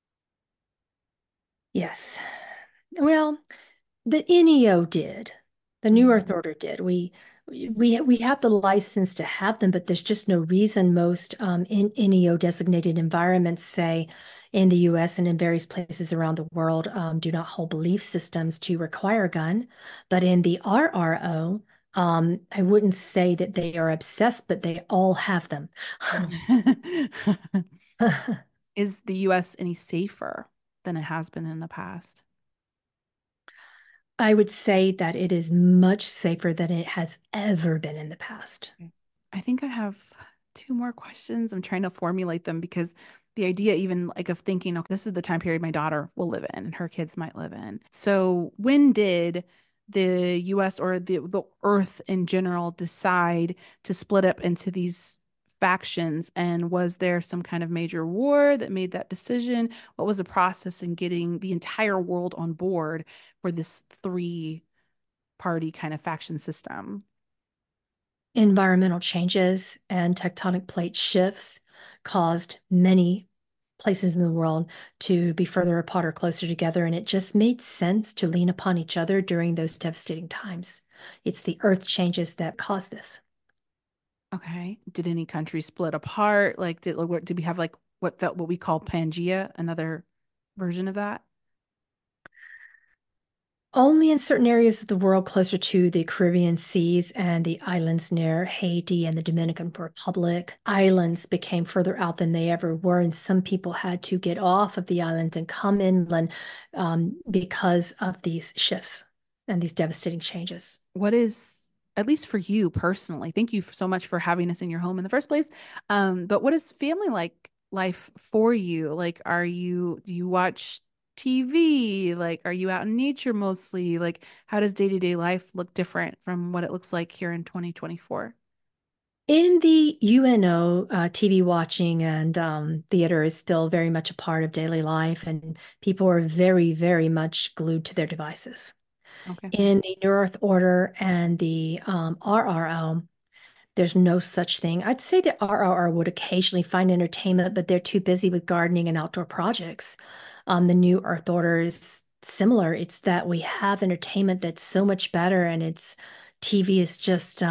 Speaker 2: Yes. Well, the NEO did. The New
Speaker 1: Mhm.
Speaker 2: Earth Order did. We have the license to have them, but there's just no reason. Most in NEO designated environments, say in the US and in various places around the world, do not hold belief systems to require a gun. But in the RRO, I wouldn't say that they are obsessed, but they all have them.
Speaker 1: Is the US any safer than it has been in the past?
Speaker 2: I would say that it is much safer than it has ever been in the past.
Speaker 1: Okay. I think I have two more questions. I'm trying to formulate them because the idea, even like of thinking, okay, this is the time period my daughter will live in and her kids might live in. So, when did the US or the Earth in general decide to split up into these factions? And was there some kind of major war that made that decision? What was the process in getting the entire world on board for this three-party kind of faction system?
Speaker 2: Environmental changes and tectonic plate shifts caused many places in the world to be further apart or closer together, and it just made sense to lean upon each other during those devastating times. It's the earth changes that caused this.
Speaker 1: Okay. Did any countries split apart? Did we have like what we call Pangea, another version of that?
Speaker 2: Only in certain areas of the world closer to the Caribbean seas and the islands near Haiti and the Dominican Republic, islands became further out than they ever were, and some people had to get off of the islands and come inland because of these shifts and these devastating changes.
Speaker 1: What is, at least for you personally, thank you so much for having us in your home in the first place. But what is family like life for you? Like, do you watch TV? Like, are you out in nature mostly? Like, how does day-to-day life look different from what it looks like here in 2024?
Speaker 2: In the UNO, TV watching and theater is still very much a part of daily life, and people are very, very much glued to their devices.
Speaker 1: Okay.
Speaker 2: In the New Earth Order and the RRO, there's no such thing. I'd say the RRR would occasionally find entertainment, but they're too busy with gardening and outdoor projects. The New Earth Order is similar. It's that we have entertainment that's so much better, and it's TV is just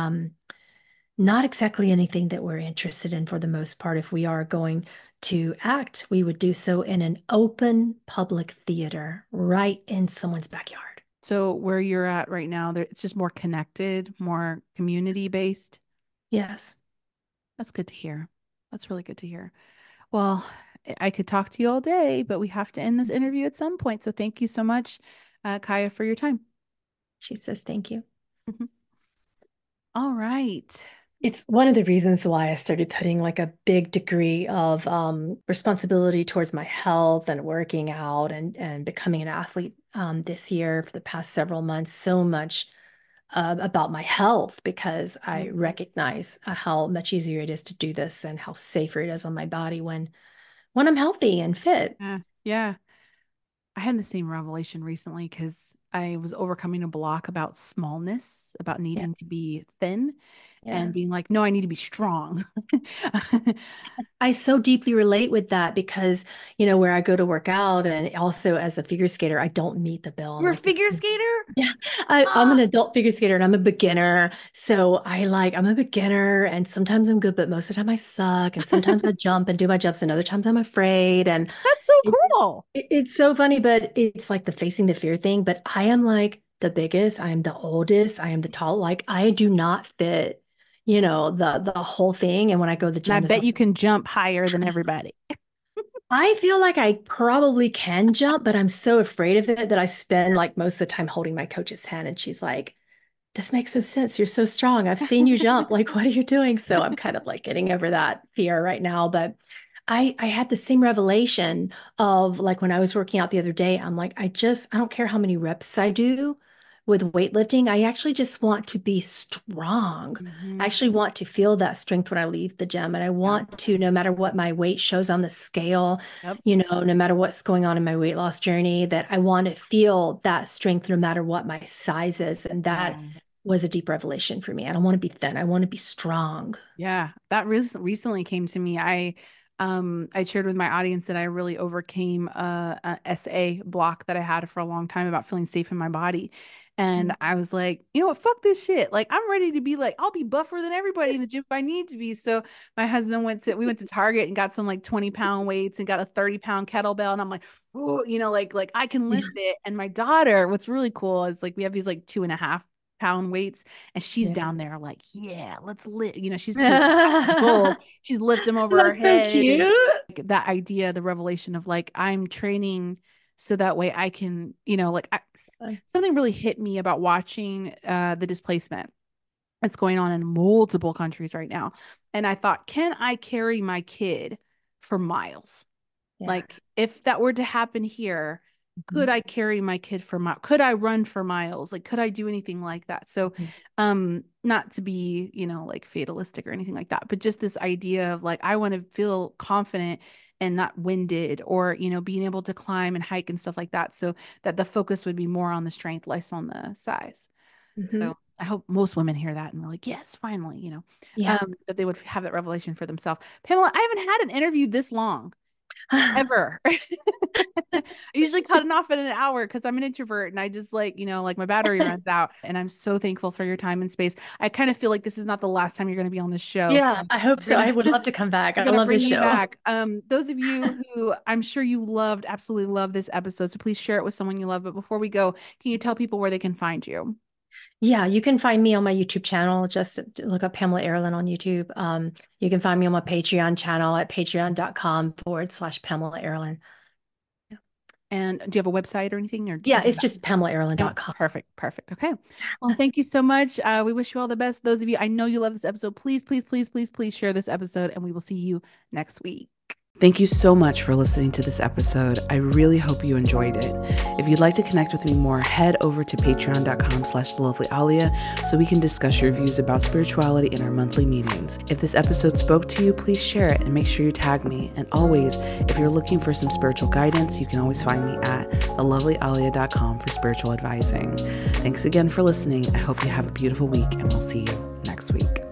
Speaker 2: not exactly anything that we're interested in for the most part. If we are going to act, we would do so in an open public theater right in someone's backyard.
Speaker 1: So where you're at right now, there, it's just more connected, more community based.
Speaker 2: Yes.
Speaker 1: That's good to hear. That's really good to hear. Well, I could talk to you all day, but we have to end this interview at some point. So thank you so much, Kaya, for your time.
Speaker 2: She says thank you.
Speaker 1: Mhm. All right.
Speaker 2: It's one of the reasons why I started putting like a big degree of responsibility towards my health and working out and becoming an athlete this year for the past several months. So much about my health because I
Speaker 1: Mhm.
Speaker 2: recognize how much easier it is to do this and how safer it is on my body when I'm healthy and fit.
Speaker 1: Yeah. Yeah. I had the same revelation recently because I was overcoming a block about smallness, about
Speaker 2: Yeah,
Speaker 1: needing to be thin and
Speaker 2: yeah.
Speaker 1: being like, no, I need to be strong.
Speaker 2: I so deeply relate with that because, where I go to work out and also as a figure skater, I don't meet the bill. I'm
Speaker 1: You're a
Speaker 2: like this.
Speaker 1: figure skater?
Speaker 2: Yeah, I'm
Speaker 1: Ah,
Speaker 2: an adult figure skater and I'm a beginner. So I'm a beginner and sometimes I'm good, but most of the time I suck. And sometimes I jump and do my jumps and other times I'm afraid. And
Speaker 1: that's so
Speaker 2: it,
Speaker 1: cool.
Speaker 2: it's so funny, but it's like the facing the fear thing. But I am like the biggest, I am the oldest, I am the tall. Like I do not fit, the whole thing. And when I go to the
Speaker 1: And I
Speaker 2: gym, it's
Speaker 1: bet
Speaker 2: like
Speaker 1: you can jump higher than everybody.
Speaker 2: I feel like I probably can jump, but I'm so afraid of it that I spend like most of the time holding my coach's hand. And she's like, this makes no sense. You're so strong. I've seen you jump. Like, what are you doing? So I'm kind of like getting over that fear right now. But I had the same revelation of like when I was working out the other day, I'm like, I don't care how many reps I do with weightlifting. I actually just want to be strong. I
Speaker 1: Hmm.
Speaker 2: actually want to feel that strength when I leave the gym. And I
Speaker 1: Yeah.
Speaker 2: want to, no matter what my weight shows on the scale,
Speaker 1: Yep.
Speaker 2: no matter what's going on in my weight loss journey, that I want to feel that strength no matter what my size is. And that
Speaker 1: Yeah.
Speaker 2: was a deep revelation for me. I don't want to be thin. I want to be strong.
Speaker 1: Yeah. That recently came to me. I shared with my audience that I really overcame a SA block that I had for a long time about feeling safe in my body. And I was like, you know what, fuck this shit. Like I'm ready to be like, I'll be buffer than everybody in the gym if I need to be. So my husband we went to Target and got some like 20-pound weights and got a 30-pound kettlebell. And I'm like, oh, like I can
Speaker 2: Yeah.
Speaker 1: lift it. And my daughter, what's really cool is like we have these like 2.5-pound weights and she's
Speaker 2: Yeah.
Speaker 1: down there like, yeah, let's lift. She's 2.5 years old.
Speaker 2: That's
Speaker 1: She's lifted them over her
Speaker 2: so
Speaker 1: head. And
Speaker 2: cute.
Speaker 1: like, that idea, the revelation of like, I'm training so that way I can, something really hit me about watching the displacement that's going on in multiple countries right now. And I thought, can I carry my kid for miles?
Speaker 2: Yeah.
Speaker 1: Like, if that were to happen here, could I carry my kid for miles? Could I run for miles? Like, could I do anything like that? So,
Speaker 2: Mhm.
Speaker 1: not to be, like fatalistic or anything like that, but just this idea of like, I want to feel confident and not winded or, being able to climb and hike and stuff like that. So that the focus would be more on the strength, less on the size.
Speaker 2: Mhm.
Speaker 1: So I hope most women hear that and we're like, yes, finally,
Speaker 2: Yeah.
Speaker 1: that they would have that revelation for themselves. Pamela, I haven't had an interview this long ever. I usually cut it off at an hour because I'm an introvert and I just like my battery runs out. And I'm so thankful for your time and space. I kind of feel like this is not the last time you're going to be on this show. So
Speaker 2: Yeah, I hope
Speaker 1: we're
Speaker 2: so. I
Speaker 1: gonna
Speaker 2: would love to come back.
Speaker 1: we're
Speaker 2: I
Speaker 1: gonna
Speaker 2: love
Speaker 1: bring
Speaker 2: this
Speaker 1: you
Speaker 2: show.
Speaker 1: back. Those of you who I'm sure you loved, absolutely love this episode. So please share it with someone you love. But before we go, can you tell people where they can find you?
Speaker 2: Yeah, you can find me on my YouTube channel. Just look up Pamela Erlin on YouTube. You can find me on my Patreon channel at patreon.com/Pamela Erlin.
Speaker 1: And do you have a website or anything, or
Speaker 2: Yeah,
Speaker 1: is
Speaker 2: it's
Speaker 1: that?
Speaker 2: just
Speaker 1: Nope.
Speaker 2: PamelaErlin.com.
Speaker 1: Perfect. Perfect. Okay. Well, thank you so much. We wish you all the best. Those of you, I know you love this episode. Please, please, please, please, please share this episode, and we will see you next week. Thank you so much for listening to this episode. I really hope you enjoyed it. If you'd like to connect with me more, head over to patreon.com/thelovelyalia so we can discuss your views about spirituality in our monthly meetings. If this episode spoke to you, please share it and make sure you tag me. And always, if you're looking for some spiritual guidance, you can always find me at thelovelyalia.com for spiritual advising. Thanks again for listening. I hope you have a beautiful week, and we'll see you next week.